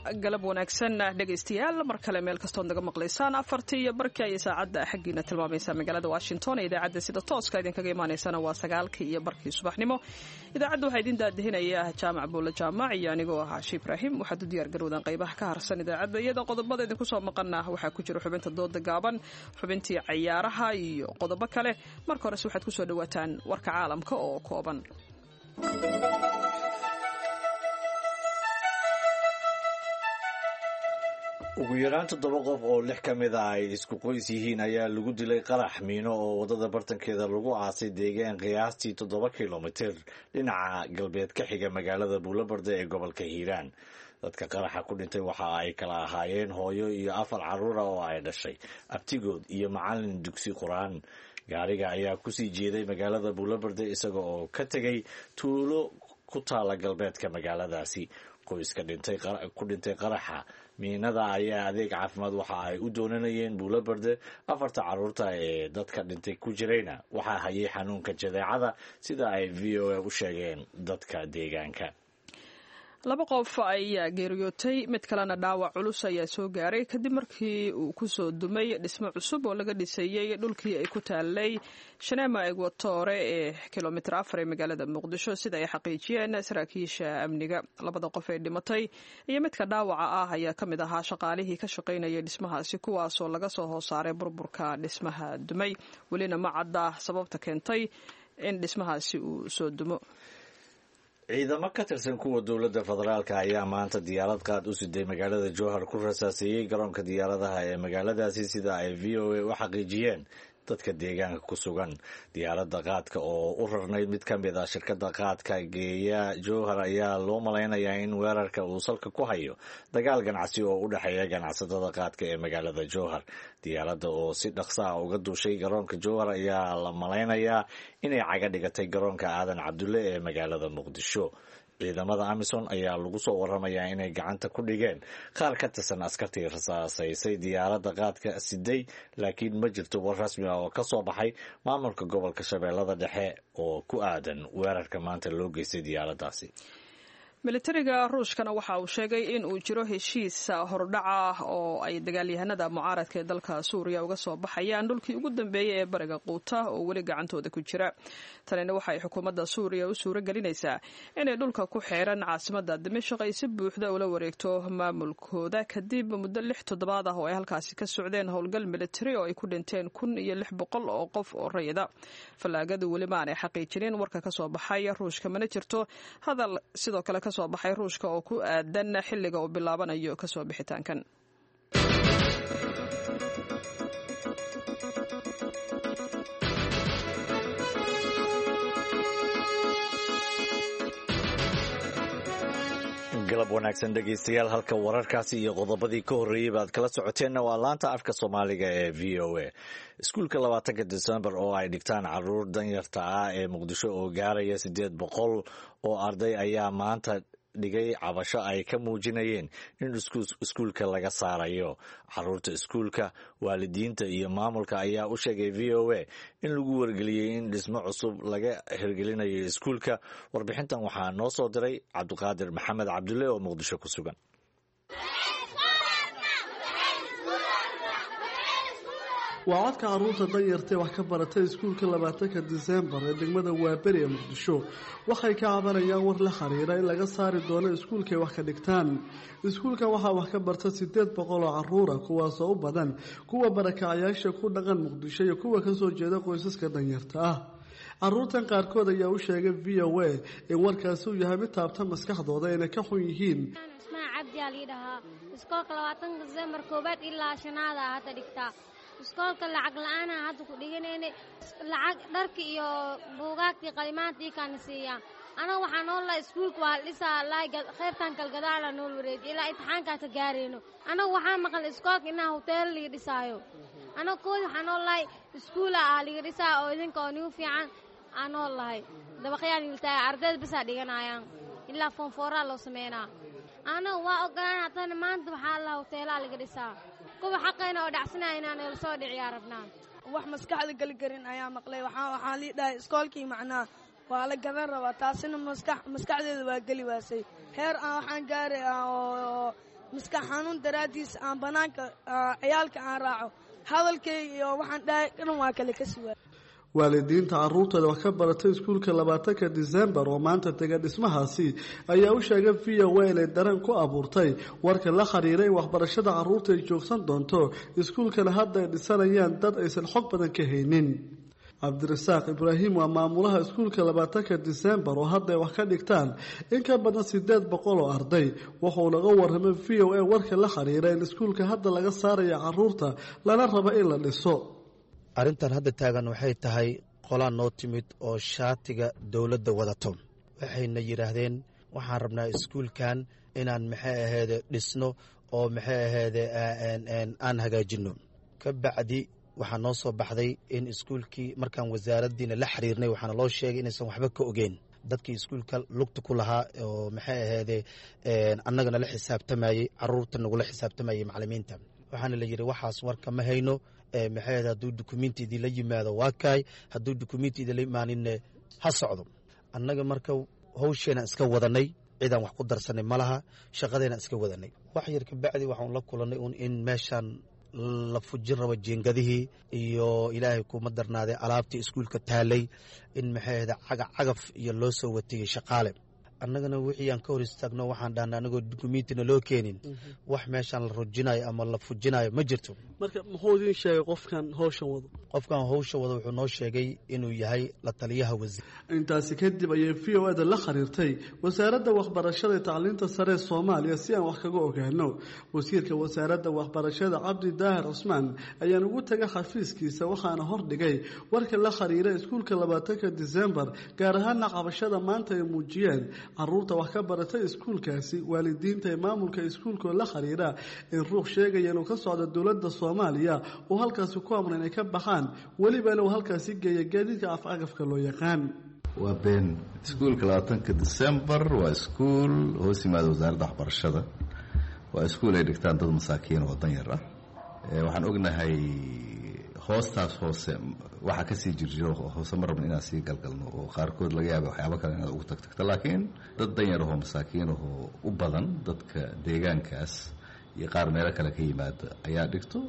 galab wanaagsan dhegaystayaal mar kale meel kastood naga maqlaysaan 4:00 ayay saacadda xaggiina tilmaamaysaa magaalada Washington ee idaacadda sida tooska idinkaga imaanaysana waa 9:00 subaxnimo idaacadda waxaa idin daadihinaya Jaamac Buulla Jaamac iyo anigoo ah Caashi Ibraahim waxaad u diyaar garowdaan qaybaha ka harsan idaacadda iyada qodobada idinku soo maqana waxaa ku jira xubinta dooda gaaban xubintii ciyaaraha iyo qodobo kale marka hore waxaad ku soo dhawaataan warka caalamka oo kooban ugu yaraan 7 qof oo 6 ka mid ah ay isku qoys yihiin ayaa lagu dilay qarax miino oo wadada bartankeeda lagu aasay deegaan qiyaastii 7 kilomitir dhinaca galbeed ka xiga magaalada Buulabarde ee gobolka Hiiraan. Dadka qaraxa ku dhintay waxa ay kala ahaayeen hooyo iyo 4 carruur oo ay dhashay, abtigood iyo macallin dugsi Quraan. Gaariga ayaa ku sii jeeday magaalada Buulabarde isaga oo ka tagay tuulo ku taala galbeedka magaaladaasi. Qoyska ku dhintay qaraxa miinada ayaa adeeg caafimaad waxa ay u doonanayeen Buulabarde. 4 carruurta ee dadka dhintay ku jirayna waxaa hayay xanuunka jadeecada sida ay VOA u sheegeen dadka deegaanka. 2 qof ayaa geeriyootay mid kalena dhaawac culus ayaa soo gaaray kadib markii uu ku soo dumay dhismo cusub oo laga dhisayay dhulkii ay ku taalay Shaneema Equatore ee kilomitir 4 ee magaalada Muqdisho sida ay xaqiijiyeen saraakiisha amniga. 2 qof ee dhimatay iyo midka dhaawaca ah ayaa ka mid ahaa shaqaalihii ka shaqaynayay dhismahaasi kuwaasoo laga soo hoosaaray burburka dhismaha dumay. welina ma cadda sababta keentay in dhismahaasi uu soo dumo. ciidamo ka tirsan kuwa dowladda federaalka ayaa maanta diyaarad qaad u siday magaalada Jowhar ku rasaaseeyay garoonka diyaaradaha ee magaaladaasi sida ay VOA u xaqiijiyeen dadka deegaanka ku sugan. Diyaaradda qaadka oo u rarnayd mid ka mid ah shirkadda qaadka geeya Jowhar ayaa loo malaynayaa in weerarka uu salka ku hayo dagaal ganacsi oo u dhexeeya ganacsatada qaadka ee magaalada Jowhar. Diyaaradda oo si dhaqso ah uga duushay garoonka Jowhar ayaa la malaynayaa inay caga dhigatay garoonka Aadan Cabdulle ee magaalada Muqdisho. ciidamada Amisom ayaa lagu soo waramayaa inay gacanta ku dhigeen qaar ka tirsan askartii rasaasaysay diyaaradda qaadka siday, laakiin ma jirto war rasmi ah oo ka soo baxay maamulka gobolka Shabeellada Dhexe oo ku aadan weerarka maanta loo geystay diyaaraddaasi. militariga ruushkana waxa uu sheegay in uu jiro heshiis hordhaca oo ay dagaalyahanada mucaaradka ee dalka Suuriya uga soo baxayaan dhulkii ugu dambeeyay ee bariga Quuta oo weli gacantooda ku jira. tanina waxay xukuumadda Suuriya u suura gelinaysaa inay dhulka ku xeeran caasimadda Dimashq ay si buuxda ula wareegto maamulkooda kadib muddo 6 toddobaad ah oo ay halkaasi ka socdeen howlgal militari oo ay ku dhinteen 1,600 oo qof oo rayida. Fallaagadu weli ma aanay xaqiijinin warka ka soo baxay Ruushka, mana jirto hadal sidoo kale ka soo baxay Ruushka oo ku aadan xilliga uu bilaabanayo ka soo bixitaankan. galab wanaagsan dhegaystayaal, halka wararkaasi iyo qodobadii ka horreeyay baad kala socoteenna waa laanta afka Soomaaliga ee VOA. Iskuulka 20 December oo ay dhigtaan carruur danyarta ah ee Muqdisho oo gaaraya 800 oo arday ayaa maanta dhigay cabasho ay ka muujinayeen in iskuulka laga saarayo. Carruurta iskuulka, waalidiinta iyo maamulka ayaa u sheegay VOA in lagu wargeliyay in dhismo cusub laga hirgelinayo iskuulka. Warbixintan waxaa noo soo diray Cabdiqaadir Maxamed Cabdulle oo Muqdisho ku sugan. waa codka carruurta danyarta ee wax ka baratay iskuulka 20 December ee degmada Waaberi ee Muqdisho. waxay ka cabanayaan war la xiriira in laga saari doono iskuulka ay wax ka dhigtaan. iskuulka waxaa wax ka barta 800 oo carruur ah, kuwaas oo u badan kuwa barakacayaasha ku dhaqan Muqdisho iyo kuwa ka soo jeeda qoysaska danyarta ah. carruurtan qaarkood ayaa u sheegay VOA in warkaasi uu yahay mid taabta maskaxdooda inay ka xun yihiin. iskoolka 20 December koobaad ilaa 5aad hadda dhigtaa. iskoolka lacag la'aan ah hadda ku dhiganayna, lacag dharka iyo buugaagtii qalimaantii kan siiyaan. anaga waxaan noolaa iskuulka waa dhisaa qaybtan kalgadaala nool wareeg ilaa imtixaanka ka gaareyno. anaga waxaan maqal iskoolka inaa hotel laga dhisaayo. anaga kood waxaan noolaa iskuula laga dhisaa oo idinka oo nigu fiican aan noolahay. dabaqyaan iltaa ardayda bisa dhiganayaan ilaa form 4 loo sameeyna. anaga waa ogolaan haddana maanta waxaa la hotel laga dhisaa. kuwa xaqayna oo dhacsanayna inaan soo dhiciyaa rabnaa. wax maskaxda gali karin ayaa maqlay. waxaan liidhay iskoolkii macnaa waa la gadan rabaa. taasina maskaxdeeda waa geli waasay. heer aan waxaan gaaray oo maskax xanuun daraaddiis aan bannaanka ciyaalka aan raaco hadalkayga iyo waxaan dhahay dhan waa kale ka sugaa waalidiinta carruurtooda wax ka baratay iskuulka 20-ka Diseembar oo maanta tegay dhismahaasi ayaa u sheegay VOA inay dareen ku abuurtay warka la xiriiray waxbarashada carruurta ay joogsan doonto iskuulkana hadda ay dhisanayaan dad aysan xog badan ka haynin Cabdirasaaq Ibraahim waa maamulaha iskuulka 20-ka Diseembar oo hadda ay wax ka dhigtaan in ka badan 800 oo arday wuxuu laga warramay VOA warka la xiriiray in iskuulka hadda laga saarayo carruurta lana rabo in la dhiso arrintan hadda taagan waxay tahay qolaan noo timid oo shaatiga dowladda wadato waxayna yidhaahdeen waxaan rabnaa iskuulkan inaan maxay ahayd dhisno oo maxay ahayd aan hagaajino ka bacdi waxaa noo soo baxday in iskuulkii markaan wasaaraddiina la xiriirnay waxaana loo sheegay inaysan waxba ka ogeyn dadkii iskuulka lugta ku lahaa oo maxay ahayd annagana la xisaabtamayey carruurta nagula xisaabtamayey macallimiinta waxaana la yidhi waxaas warka ma hayno maxay hadduu dukumiintiidii la yimaado waa kaay hadduu dukumiintiidii la imaaninne ha socdo annaga marka hawsheenaan iska wadanay cidaan wax ku darsanay ma laha shaqadeenaan iska wadanay wax yar ka bacdi waxaan la kulannay in meeshaan la fujin rabo jiingadihii iyo ilaahay kuma darnaaday alaabtii iskuulka taalay in maxay ahda cagaf iyo loo soo watiyey shaqaale annagana wixii aan ka hor istaagno waxaan dhahnay anagoo dukumiintina loo keenin wax meeshaan la rujinayo ama la fujinayo ma jirto marka muxuu idin sheegay qofkan hawshan wado wuxuu noo sheegay inuu yahay la taliyaha wasiir intaasi kadib ayay VOA-da la xiriirtay wasaaradda waxbarashada iyo tacliinta sare ee Soomaaliya si aan wax kaga ogaano wasiirka wasaaradda waxbarashada Cabdi Daahir Cusmaan ayaan ugu tagay xafiiskiisa waxaana hordhigay warka la xiriiray iskuulka 20-ka Diseembar gaar ahaan qabashada maanta ay muujiyeen carruurta wax ka baratay iskuulkaasi waalidiinta ee maamulka iskuulka la xiriira in ruux sheegaya inuu ka socdo dowladda Soomaaliya oo halkaas ku amray inay ka baxaan waliba inuu halkaas geeyo gaadiidka afcagafka loo yaqaan waa been iskuulka 20-ka Diseembar waa iskuul hoos yimaada wasaaradda waxbarashada waa iskuul ay dhigtaan dad masaakiin oo dan yar ah waxaan ognahay hoostaas hoose waxa ka sii jirjiro hoose ma rabno inaan sii galgalno oo qaarkood laga yaabo waxyaabo kale inaad ugu tagtagto laakiin dad danyar oo masaakiin oo u badan dadka deegaankaas iyo qaar meelo kale ka yimaada ayaa dhigto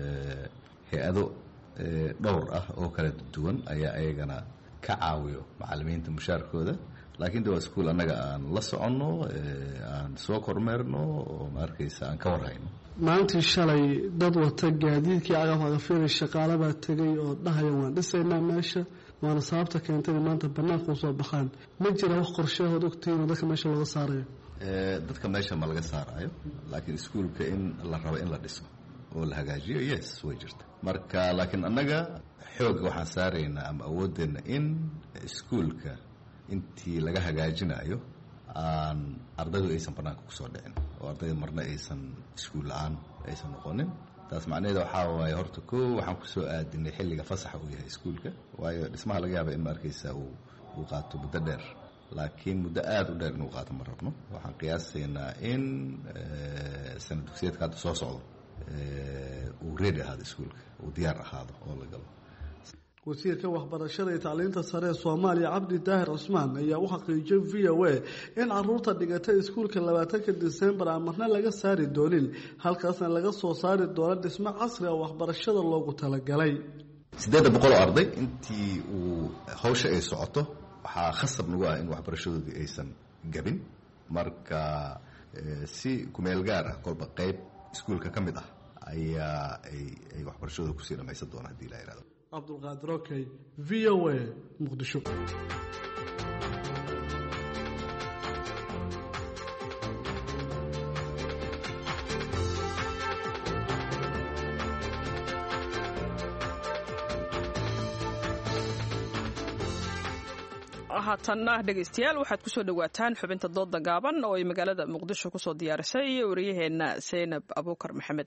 hay-ado dhowr ah oo kala duwan ayaa ayagana ka caawiyo macallimiinta mushaarkooda laakiin de waa iskuul annaga aan la soconno aan soo kormeerno oo ma arkaysa aan ka warhayno maalintii shalay dad wata gaadiidkii cagafcagafyada shaqaalabaa tegay oo dhahaya waan dhisaynaa meesha waana sababta keentay in maanta bannaanka u soo baxaan ma jira wax qorshahood ogtihiin oo dadka meesha looga saarayo dadka meesha ma laga saarayo laakiin iskuulka in la rabo in la dhiso oo la hagaajiyo yes way jirta marka laakiin annaga xoogga waxaan saaraynaa ama awoodeenna in iskuulka intii laga hagaajinayo aan ardaydu aysan bannaanka kusoo dhicin oo ardayda marna aysan iskuul la-aan aysan noqonin taas macnaheeda waxaa waaye horta koo waxaan kusoo aadinay xilliga fasaxa uu yahay iskuulka waayo dhismaha laga yaaba in ma arkaysaa uu qaato muddo dheer laakiin muddo aada u dheer inuu qaato ma rabno waxaan qiyaasaynaa in sana dugsiyeedka hadda soo socdo uu reedi ahaado iskuulka uu diyaar ahaado oo la galo wasiirka waxbarashada iyo tacliinta sare ee Soomaaliya Cabdi Daahir Cusmaan ayaa u xaqiijiyay VOA in carruurta dhigatay iskuulka 20-ka Diseembar aan marna laga saari doonin halkaasna laga soo saari doono dhismo casri ah oo waxbarashada loogu talagalay 800 arday intii uu hawsha ay socoto waxaa khasab nagu ah in waxbarashadoodii aysan gabin marka si kumeel gaar ah kolba qayb iskuulka ka mid ah ayaa ay waxbarashadooda kusii dhamaysan doonaan haddii la yidhahdo Abdulqaadir Okay VOA Muqdisho haatanna dhegaystayaal waxaad kusoo dhawaataan xubinta dooda gaaban oo ay magaalada muqdisho kusoo diyaarisay wariyaheenna Zaynab Abuukar Maxamed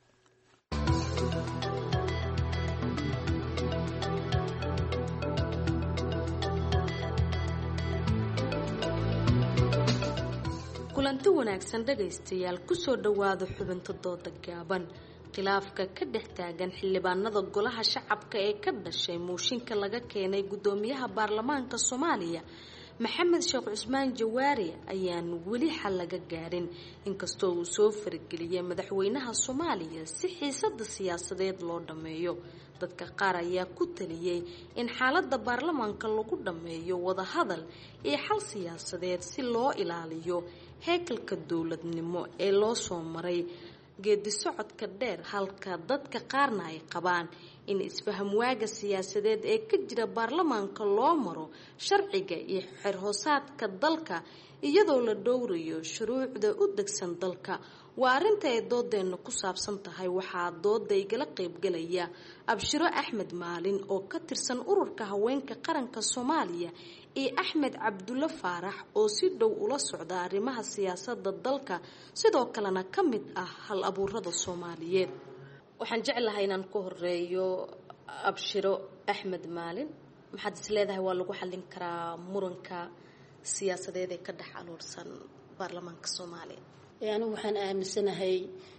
kulanti wanaagsan dhagaystayaal kusoo dhawaada xubinta dooda gaaban khilaafka ka dhex taagan xildhibaanada golaha shacabka ee ka dhashay mooshinka laga keenay gudoomiyaha baarlamaanka Soomaaliya maxamed sheekh cusmaan jawaari ayaan weli xal laga gaarin inkastoo uu soo farageliyay madaxweynaha Soomaaliya si xiisada siyaasadeed loo dhameeyo. dadka qaar ayaa ku taliyay in xaaladda baarlamaanka lagu dhameeyo wada hadal iyo xal siyaasadeed si loo ilaaliyo heekalka dowladnimo ee loo soo maray geedi socodka dheer, halka dadka qaarna ay qabaan in isfaham waaga siyaasadeed ee ka jira baarlamaanka loo maro sharciga iyo xeer-hoosaadka dalka iyadoo la dhowrayo shuruucda u degsan dalka. waa arinta ay doodeena ku saabsan tahay. waxaa dooda igala qaybgalaya Abshiro Axmed Maalin oo ka tirsan ururka haweenka qaranka Soomaaliya iyo Axmed Cabdulla Faarax oo si dhow ula socda arrimaha siyaasadda dalka sidoo kalena ka mid ah hal abuurada Soomaaliyeed. waxaan jeclahay inaan ku horeeyo Abshiro Axmed Maalin. maxaad is leedahay waa lagu xallin karaa muranka siyaasadeed ee ka dhex aluursan baarlamaanka Soomaaliya? anigu waxaan aaminsanahay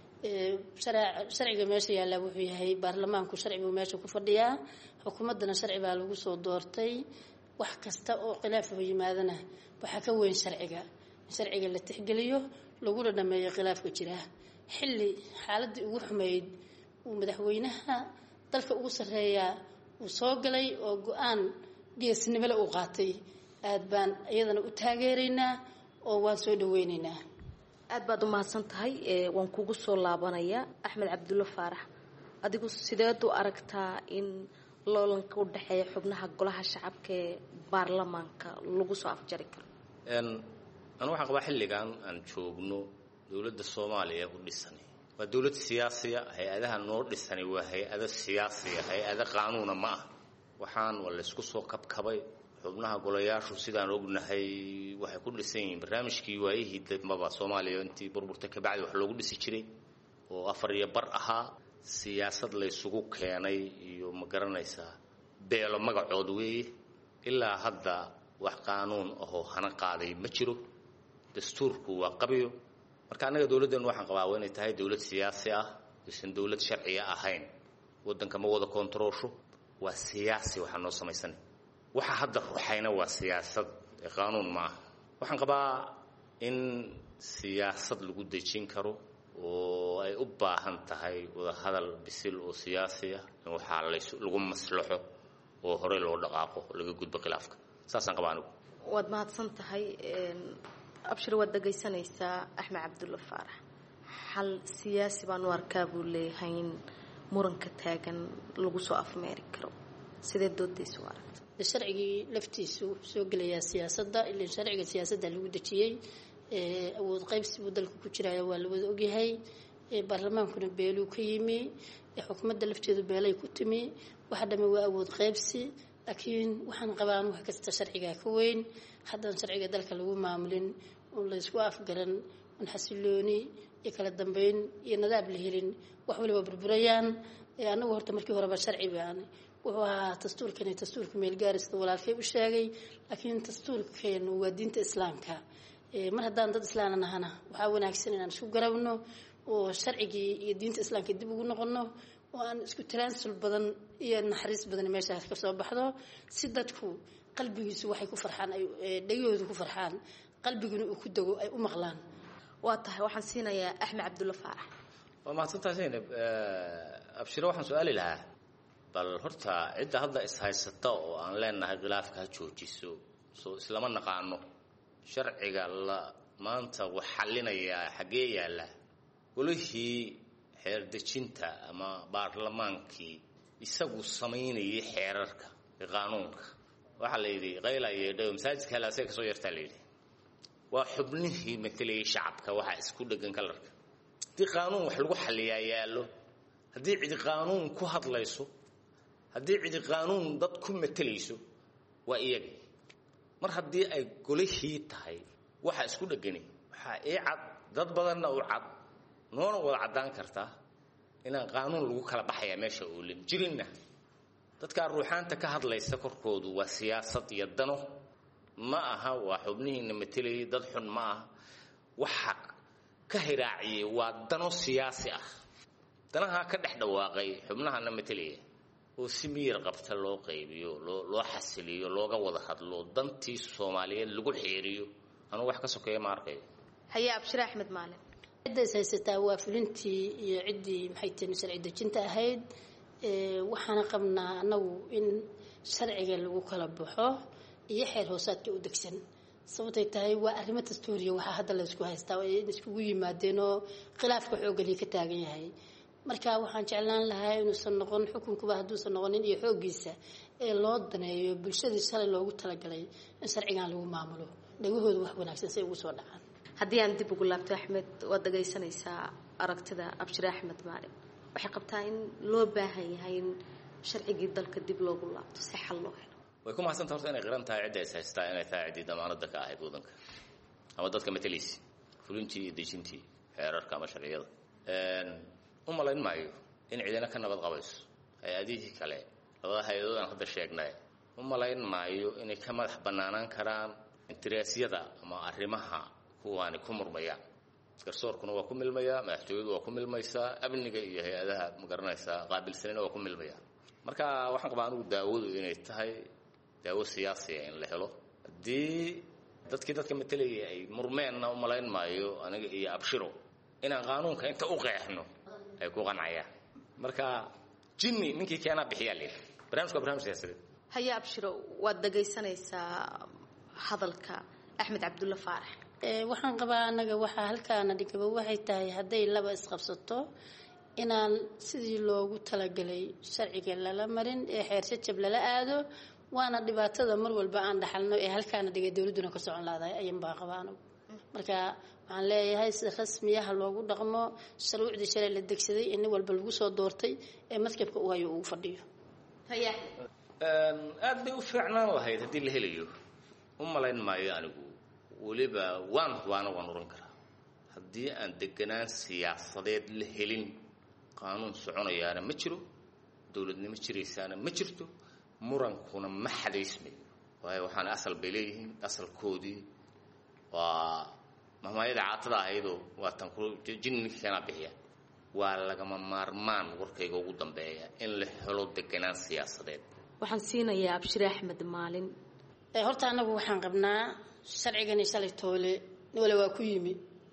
sharciga meesha yaalla wuxuu yahay baarlamaanku sharcigu meesha ku fadhiyaa, xukuumaddana sharci baa lagu soo doortay. wax kasta oo khilaaf u yimaadana waxaa ka weyn sharciga in sharciga la tixgeliyo laguna dhameeyo khilaafka jira. xilli xaaladii ugu xumeyd uu madaxweynaha dalka ugu sarreeyaa uu soo galay oo go-aan geesnimo leh uu qaatay, aad baan iyadana u taageeraynaa oo waan soo dhaweynaynaa. aad baad u mahadsan tahay. waan kugu soo laabanayaa Axmed Cabdulla Faarax, adigu sideed u aragtaa in loolanka u dhexeeya xubnaha golaha shacabka ee baarlamaanka lagu soo afjari karo? anu waxaan qabaa xilligan aan joogno dowladda Soomaaliya u dhisan waa dowlad siyaasiya. hay-adaha noo dhisani waa hay-ado siyaasiya, hay-ado qaanuuna ma ah. waxaan waa laysku soo kabkabay. xubnaha golayaashu sidaan ognahay waxay ku dhisan yihiin barnaamijkii waayihii degmaba Soomaaliya intii burburta ka bacdi wax loogu dhisi jiray oo 4 iyo bar ahaa. siyaasad la isugu keenay iyo ma garanaysaa beelo magacood weeye. ilaa hadda wax qaanuun ahoo hana qaaday ma jiro. dastuurku waa qabiyo. marka anaga dowladdan waxaan qabaa inay tahay dowlad siyaasi ah, isan dowlad sharciya ahayn. waddanka ma wada kontroolsho, waa siyaasi waxa noo samaysan. waxa hadda ruuxayna waa siyaasad ee qaanuun ma aha. waxaan qabaa in siyaasad lagu dejin karo oo ay u baahan tahay wada hadal bisil oo siyaasi ah in waxa lagu maslaxo oo hore loo dhaqaaqo laga gudbo khilaafka. saasaan qabaa anigu. waad mahadsan tahay. Abshir, waad dhagaysanaysaa Axmed Cabdulla Faarax. xal siyaasi baan u arkaa buu leeyahay in muranka taagan lagu soo afmeeri karo. sidee doodaysa u aragta? sharcigii laftiisu soo gelayaa siyaasadda. ilaa sharciga siyaasadda lagu dejiyey awood qaybsi buu dalka ku jiraya waa la wada ogyahay. baarlamaankuna beeluu ka yimi, xukuumadda lafteedu beelay ku timi. waxa dhamme waa awood qaybsi. laakiin waxaan qabaan wax kasta sharcigaa ka weyn. haddaan sharciga dalka lagu maamulin oo la isku afgaran on xasilooni iyo kala dambeyn iyo nadaab la helin wax waliba burburayaan. anagu horta markii horeba sharci baan wuxuu ahaa dastuurkan dastuurka meel gaarista walaalkay u sheegay. laakiin dastuurkeenu waa diinta islaamka. mar haddaan dad islaana nahana waxaa wanaagsan inaan isku garabno oo sharcigii iyo diinta islaamka dib ugu noqono oo aan isku tanaasul badan iyo naxariis badan meeshaas ka soo baxdo si dadku qalbigiisu waxay ku farxaan ay dhagahoodu ku farxaan, qalbiguna uu ku dago ay u maqlaan. waa tahay. waxaan siinayaa Axmed Cabdulla Faarax. waa mahadsantahay Zaynab. Abshiro, waxaan su'aali lahaa bal horta cidda hadda is haysata oo aan leenahay khilaafka ha joojiso soo islama naqaano. sharciga la maanta wax xallinaya xagee yaala? golihii xeer dejinta ama baarlamaankii isagu samaynayay xeerarka iyo qaanuunka. waxaa la yidhi qayla yeedho masaajidka halaasay ka soo yartaa la yidhi. waa xubnihii matalayay shacabka waxaa isku dhegan kalarka. haddii qaanuun wax lagu xalliyaa yaallo, haddii cidi qaanuun ku hadlayso, haddii cidi qaanuun dad ku matalayso, waa iyagii. mar haddii ay golihii tahay waxa isku dhegani waxaa ii cad dad badanna u cad noona wada caddaan kartaa inaan qaanuun lagu kala baxayaa meesha oolin jirinna. dadkaa ruuxaanta ka hadlaysa korkoodu waa siyaasad iyo dano ma aha. waa xubnihiina matalayay dad xun ma aha. waxa ka hiraaciyey waa dano siyaasi ah. danaha ka dhex dhawaaqay xubnahana matalaya oo si miyir qabta loo qaybiyo loo xasiliyo looga wada hadlo dantii Soomaaliyeed lagu xeeriyo anigu wax ka sokeeyo ma arkayo haya Abshir Axmed Maalin cidda haysataa waa fulintii iyo ciddii maxay tahay sharci dejinta ahayd waxaana qabnaa anagu in sharciga lagu kala baxo iyo xeer hoosaadka u degsan sababtay tahay waa arrimo dastuuriya waxa hadda la isku haystaa oo iskugu yimaadeen oo khilaafka xooggan ka taagan yahay marka waxaan jeclaan lahaa inuusan noqon xukunkuba hadduusan noqonin iyo xooggiisa ee loo daneeyo bulshadii shalay loogu talagalay in sharcigan lagu maamulo dhagahooda wax wanaagsan si ugu soo dhacaan haddii aan dib ugu laabto Axmed waad dhagaysanaysaa aragtida Abshir Axmed Maalin waxay qabtaa in loo baahan yahay in sharcigii dalka dib loogu laabto si xal loo helo way ku mahadsantahay horta inay qiran tahay cidda ay haystaa inay tahay cidda damaanada ka ahayd wadanka ama dadka matalis fulintii iyo dejintii xeerarka ama sharciyada umalayn maayo in cidina ka nabad qabayso hay'adihii kale labada hay'adood aan hadda sheegnay umalayn maayo inay ka madax banaanaan karaan intiraasiyada ama arrimaha kuwaani ku murmaya garsoorkuna waa ku milmaya madaxtooyadu waa ku milmaysaa amniga iyo hay'adaha ma garanaysaa qaabilsanina waa ku milmaya marka waxaan qabaa anigu daawadu inay tahay daawo siyaasi in la helo hadii dadka matalayay ay murmeenna umalayn maayo aniga iyo Abshiro inaan qaanuunka inta u qeexno ay ku qancayaan marka jinni ninkii keena bixiyaa leeyahay barnaamij siyaasadeed haya Abshiro waad dhagaysanaysaa hadalka Axmed Cabdulla Faarax waxaan qabaa anaga waxa halkaana dhigaba waxay tahay haday laba isqabsato inaan sidii loogu talagalay sharciga lala marin ee xeersha jab lala aado waana dhibaatada mar walba aan dhaxalno ee halkaana dhigay dawladuna ka socon laadahay ayaan baa qabaan marka waxaan leeyahay si rasmi ah loogu dhaqmo sharciidii shalay la degsaday in walba lagu soo doortay ee maskabka uu hayo uu fadhiyo haya aad bay u fiicnaan lahayd hadii la helayo umalayn maayo anigu waliba waan oran karaa haddii aan deganaan siyaasadeed la helin qaanuun soconayaana ma jiro dawladnimo jiraysaana ma jirto murankuna ma xadaysmayo waayo waxaan asal bay leeyihiin asalkoodii waa mahmaayada caatada ahaydoo waa tan ku jinninka kana bixiya waa lagama maarmaan warkayga ugu dambeeya in la helo deganaan siyaasadeed waxaan siinayaa Abshir Axmed Maalin horta anagu waxaan qabnaa sharcigan shalay toole nin wala waa ku yimi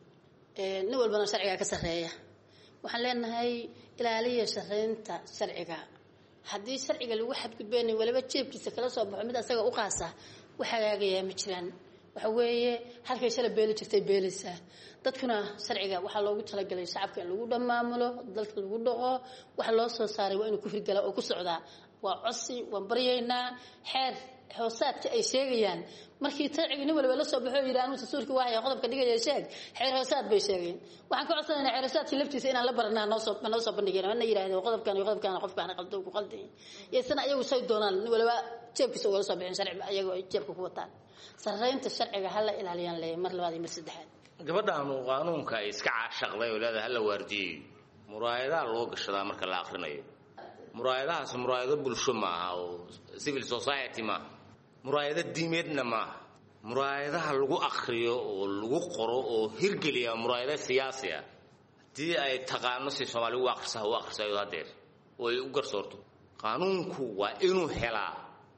nin walbana sharciga ka sareeya waxaan leenahay ilaaliya shaqeynta sharciga haddii sharciga lagu xadgudbeenay waliba jeebkiisa kala soo baxo mid asaga u qaasa waxa gaagaya ma jiraan waxa weeye halkay shalay beeli jirtay beelisa dadkuna sharciga waxa loogu talagalay shacabka in lagu dhamaamulo dalka lagu dhaqo waxa loo soo saaray waa inuu ku hirgala oo ku socda waa codsi waan baryaynaa xeer hoosaadka ay sheegayaan markii sharciga nin walba la soo baxo yiraahdo dastuurka waa qodobka dhigaya sheeg xeer hoosaad bay sheegeen waxaan ka codsanaynaa xeer hoosaadkii laftiisa inaan la baranaa noo soo bandhigeen ana yiraahdo qodobkan qofkaan qaldo ku qalday yeesana ayagu say doonaan nin walba jeebkiisa wala soo bixin sharci ayagu ay jeebka ku wataan sareynta sharciga hal la ilaaliyaan leeyahay mar labaad iyo mar saddexaad gabadhaan qaanuunka ay iska caashaqday oo leedahay hal la waardiyay muraayadaha loo gashadaa marka la aqrinayo muraayadahaas muraayado bulsho ma aha oo civil society ma muraayado diimeedna ma aha muraayadaha lagu akhriyo oo lagu qoro oo hirgeliya muraayado siyaasi ah haddii ay taqaano si Soomaali u akhrisayo hadeer oo ay u garsoorto qaanuunku waa inuu helaa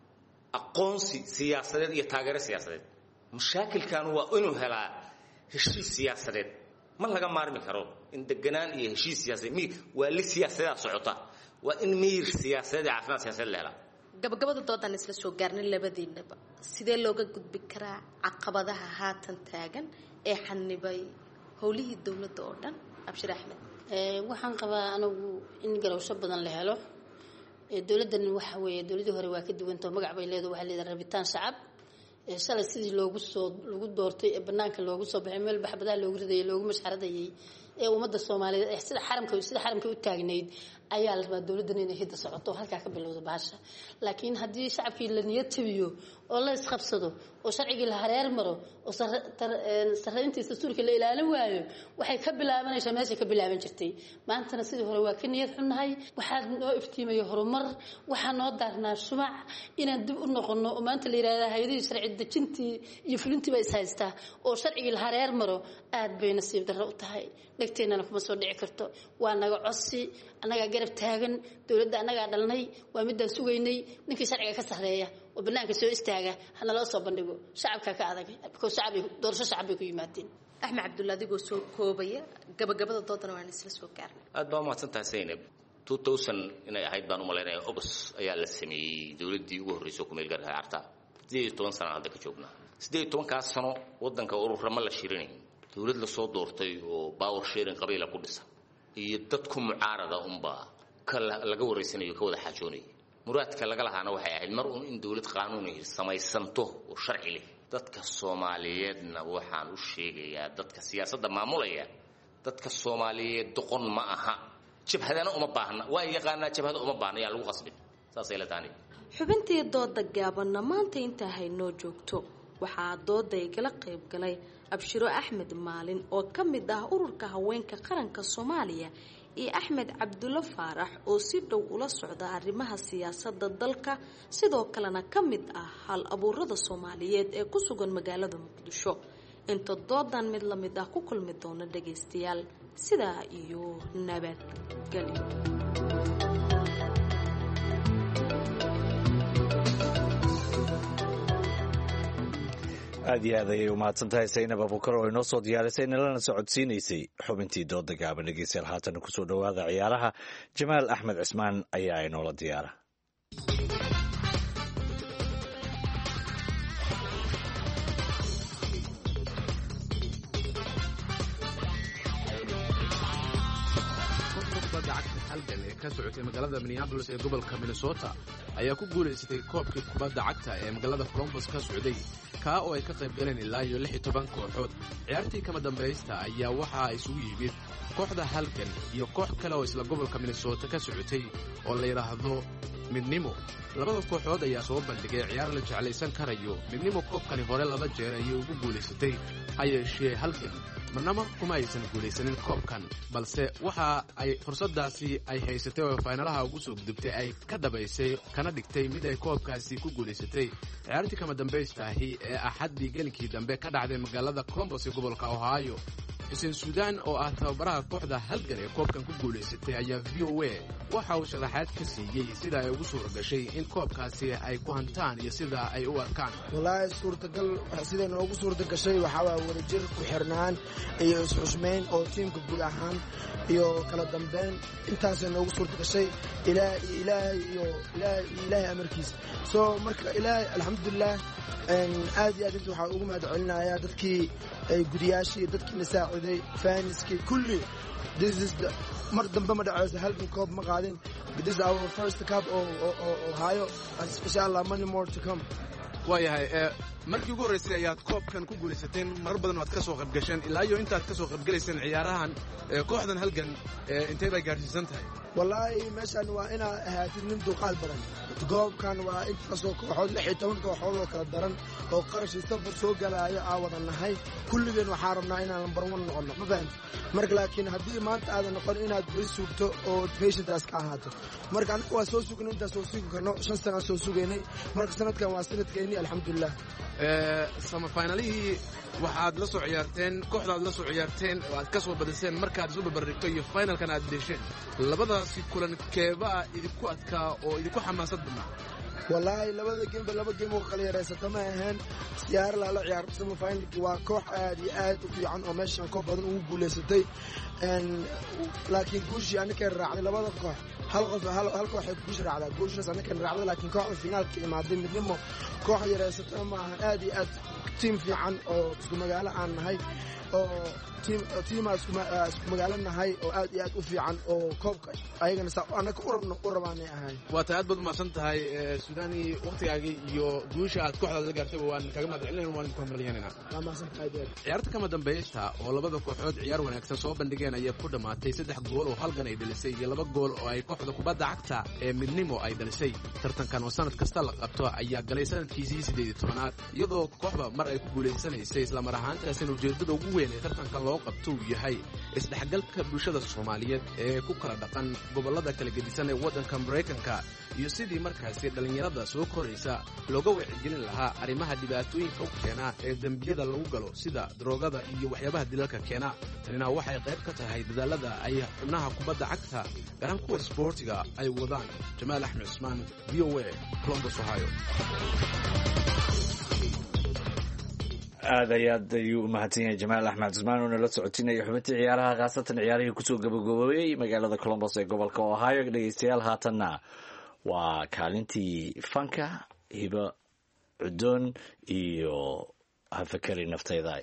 aqoonsi siyaasadeed iyo taageero siyaasadeed mashaakilkan waa inuu helaa heshiis siyaasadeed ma laga maarmi karo in deganaan iyo heshiis siyaasadeed waa li siyaasadeed socota waa in miyir siyaasadeed caafimaad siyaasadeed la helaa gabagabada doodan isla soo gaarnay labadiinaba sidee looga gudbi karaa caqabadaha haatan taagan ee xanibay howlihii dawladda oo dhan Abshir Axmed waxaan qabaa anigu in garowsho badan la helo dawladdan waxa weeye dawladii hore waa ka duwantay magac bay leedahay waxa leedahay rabitaan shacab shalay sidii lagu doortay ee banaanka loogu soo baxay meel baxbadaha loogu ridayay loogu mashxaradayay ee ummadda Soomaaliyeed sida xaramka u taagneyd ayaa la rabaa dawladdan inay hidda socoto halka ka bilowdo baasha laakiin haddii shacabkii la niyad tabiyo oo la isqabsado oo sharcigii la hareer maro oo sareyntiisa dastuurka la ilaalin waayo waxay ka bilaabanaysaa meesha ka bilaaban jirtay maantana sidii hore waa ka niyad xunnahay waxaa noo iftiimaya horumar waxaa noo daarnaa shumac inaan dib u noqono oo maanta la yiraahdo hay'adihii sharci dejintii iyo fulintii bay is haystaa oo sharcigii la hareer maro aad bay nasiib darro u tahay dhagteennana kuma soo dhici karto waa naga codsi annaga garab taagan dowladda annagaa dhalnay waa midaan sugaynay ninkii sharciga ka sarreeya oo bannaanka soo istaaga hana loo soo bandhigo shacabkaa ka adag because doorasho shacab bay ku yimaadeen axmed cabdulla adigoo soo koobaya gabagabada doodana waan isla soo gaarnay aad baa umahadsantahay Zaynab 2000 inay ahayd baan u malaynaya August ayaa la sameeyey dowladdii ugu horreysay ku meel gaar carta 18 sano hadda ka joognaa 18 sano wadanka ururama la shirinay dowlad la soo doortay oo power sharing qabiila ku dhisan iyo dadku mucaarada laga wareysanayo ka wada xaajoonay muraadka laga lahaana waxay ahayd mar in dowlad qaanuuni samaysanto oo sharci leh dadka Soomaaliyeedna waxaan u sheegayaa dadka siyaasadda maamulaya dadka Soomaaliyeed doqon ma aha jabhadana uma baahna waa yaqaana jabhada uma baahna yaa lagu qasbin saasay la taani xubintii dooda gaabanna maanta inta haynoo joogto waxaa dooda igala qayb galay Abshiro Axmed Maalin oo ka mid ah ururka haweenka qaranka Soomaaliya iyo Axmed Cabdulla Faarax oo si dhow ula socda arrimaha siyaasadda dalka sidoo kalena ka mid ah hal abuurada Soomaaliyeed ee ku sugan magaalada Muqdisho inta doodan mid la mid ah ku kulmi doona dhageystayaal sidaa iyo nabadgelyo aad iyo aad ayay umahadsantahay Zaynab Abuukar oo inoo soo diyaarisay nalana socodsiinaysay xubintii dooda gaaban dhegeystayaal haatan ku soo dhawaada ciyaaraha Jamaal Axmed Cismaan ayaa inoola diyaara ka socotay magaalada Minneapolis ee gobolka Minnesota ayaa ku guuleysatay koobkii kubadda cagta ee magaalada Columbus ka socday ka oo ay ka qayb galeen ilaa 16 kooxood ciyaartii kama dambaysta ayaa waxa ay isugu yimid kooxda Halgan iyo koox kale oo isla gobolka Minnesota ka socotay oo la yiraahdo Midnimo labada kooxood ayaa soo bandhigay ciyaar la jeclaysan karayo Midnimo koobkani hore laba jeer ayay ugu guuleysatay hayeeshee Halgan marnaba kuma aysan guulaysanin koobkan balse waxa ay fursadaasi ay haysatay oo finalaha ugu soo gudubtay ay ka dhabaysay kana dhigtay mid ay koobkaasi ku guulaysatay ciyaartii kama dambaystahi ee axadii gelinkii dambe ka dhacday magaalada Columbus ee gobolka Ohio Xuseen Suudaan oo ah tababaraha kooxda Halgan ee koobkan ku guulaysatay ayaa VOA waxa uu sharaxaad ka siiyay sida ay ugu suura gashay in koobkaasi ay ku hantaan iyo sida ay u arkaan wallahi suurtagal sida noogu suurta gashay waxa waa wadajir ku xirnaan iyo isxushmeyn oo tiimka guud ahaan iyo kala dambeyn intaas noogu suurta gashay ilaahay amarkiisa soo marka ilaahay alxamdulillah aad iyo aad inta waxaa ugu mahadcelinayaa dadkii gudiyaashii dadkii na saaciday faaniskii kulli mar dambe ma dhaceyso Halgan koob ma qaadin this is our first cup oo hayo insha Allah many more to come waayahay markii ugu horeysay ayaad koobkan ku guulaysateen marar badan waad ka soo qayb gasheen ilaa iyo intaad ka soo qayb galayseen ciyaarahan kooxdan Halgan intee bay gaarsiisan tahay wallahi meeshan waa inaad ahaatid nin dulqaad badan goobkan waa inta soo kooxood 16 kooxood oo kala daran oo qarash safar soo galaya wada nahay kulligeen waxaan rabnaa inaan number 1 noqono ma fahanti marka laakiin haddii maanta aad noqon inaad bari sugto oo patientaas ka ahaato marka anigu waa soo sugnay inta soo sugi karno 5 sano soo sugaynay marka sanadkan waa sanadkeeni alxamdulillah sama finalihii waxaad la soo ciyaarteen kooxdaad la soo ciyaarteen oo aad ka soo badiseen markaad soo barbarigto iyo finalkan aad dhesheen labadaasi kulan keeba idinku adkaa oo idinku xamaasad badnaa wallahi labada game oo kala yareysata ma ahaan siyaar la ciyaar sama finalki waa koox aad iyo aad u fiican oo meeshan koob badan ugu guuleysatay laakiin guushii anaka raacday labada koox hal koox ay guush raacday guushaas anaka raacday laakiin kooxda finaalka imaaday Midnimo koox yareysata ma ahaan aad iyo aad team fiican oo isku magaalo aan nahay oo team isku magaalo nahay oo aad iyo aad u fiican oo koobka ayagana anaka u rabaanay ahay waa taad bad maasan tahay Suudaani waqtigaagii iyo guusha aad kooxda la gaartay waan kaga mahadcelinayn waan ku hambalyeynaa waa maasan tahay ciyaarta kama dambaysta oo labada kooxood ciyaar wanaagsan soo bandhigeen ayaa ku dhamaatay 3 gool oo Halgan ay dhalisay iyo 2 gool oo ay kooxda kubadda cagta ee Midnimo ay dhalisay tartankan oo sanad kasta la qabto ayaa galay sanadkiisii 18aad iyadoo kooxda mar ay ku guuleysanaysay isla mar ahaantaasina ujeedada ugu weyn ee tartankan loo loo qabto uu yahay isdhexgalka bulshada soomaaliyeed ee ku kala dhaqan gobollada kala gedisan ee waddanka maraykanka iyo sidii markaasi dhallinyarada soo koraysa looga wacyigelin lahaa arrimaha dhibaatooyinka u keena ee dembiyada lagu galo sida daroogada iyo waxyaabaha dilalka keena tanina waxay qayb ka tahay dadaalada ay xubnaha kubadda cagta garan kuwa isboortiga ay wadaan. jamaal axmed cusmaan, v o a, Columbus, Ohio. aad ayuu u mahadsan yahay jamaal axmed cusmaan oo nala socotinaya xubintii ciyaaraha khaasatan ciyaarihii kusoo gabagaboobay magaalada Columbus ee gobolka Ohio. dhegeystayaal haatanna waa kaalintii fanka hiba cudoon iyo hafakari naftayda.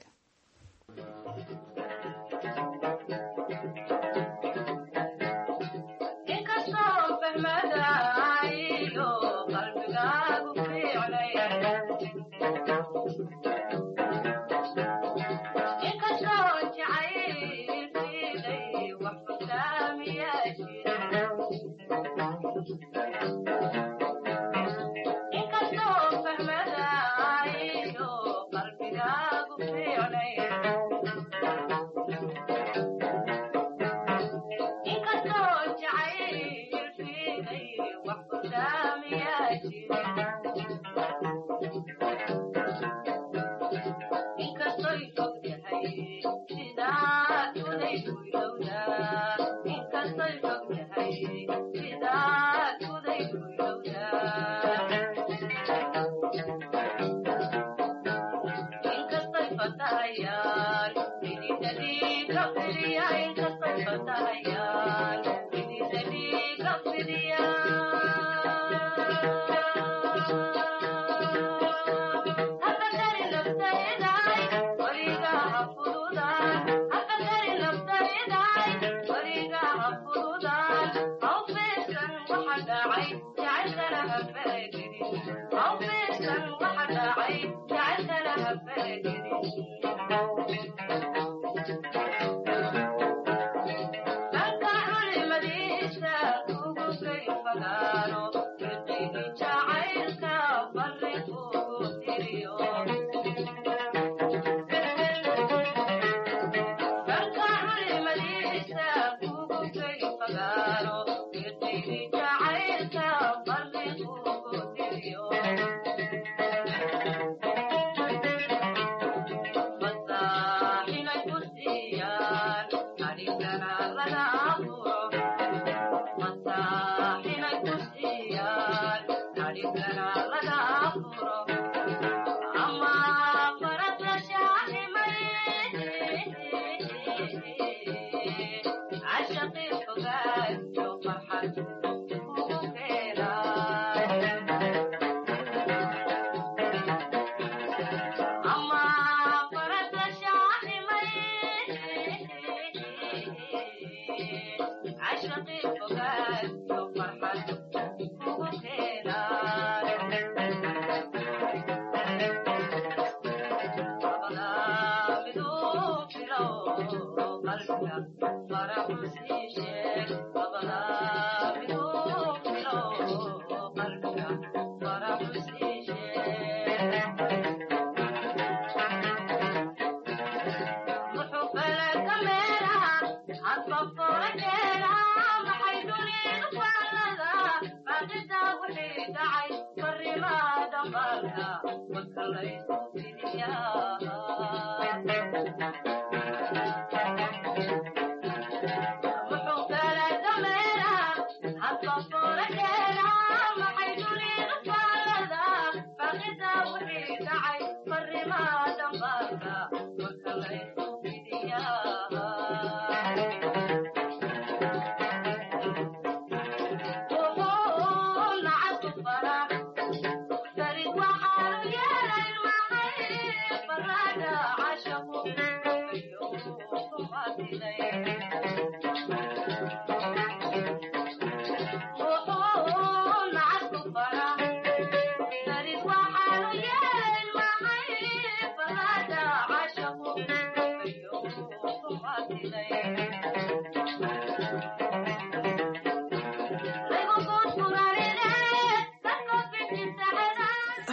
Farada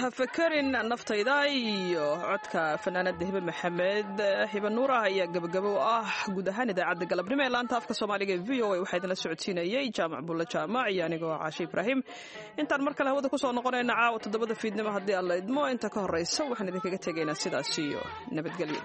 hafakarin naftayda iyo codka fanaanada hibe maxamed hibe nuur ah ayaa gabagabo u ah guud ahaan idaacadda galabnimo ee laanta afka soomaaliga ee v o a waxaa idinla socodsiinayay jaamac bulle jaamac iyo anigoo caashe ibraahim intaan mar kale hawada kusoo noqonayna caawa 7 fiidnimo haddii alla idmo inta ka horeysa waxaan idinkaga tegaynaa sidaas iyo nabadgelyo.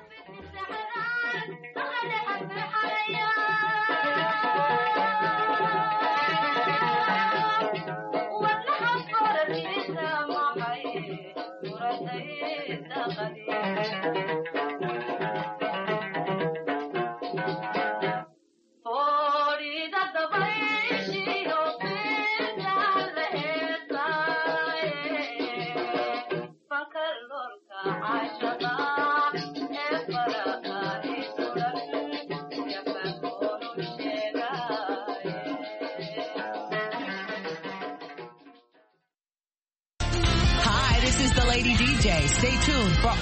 Lady DJ. Stay tuned for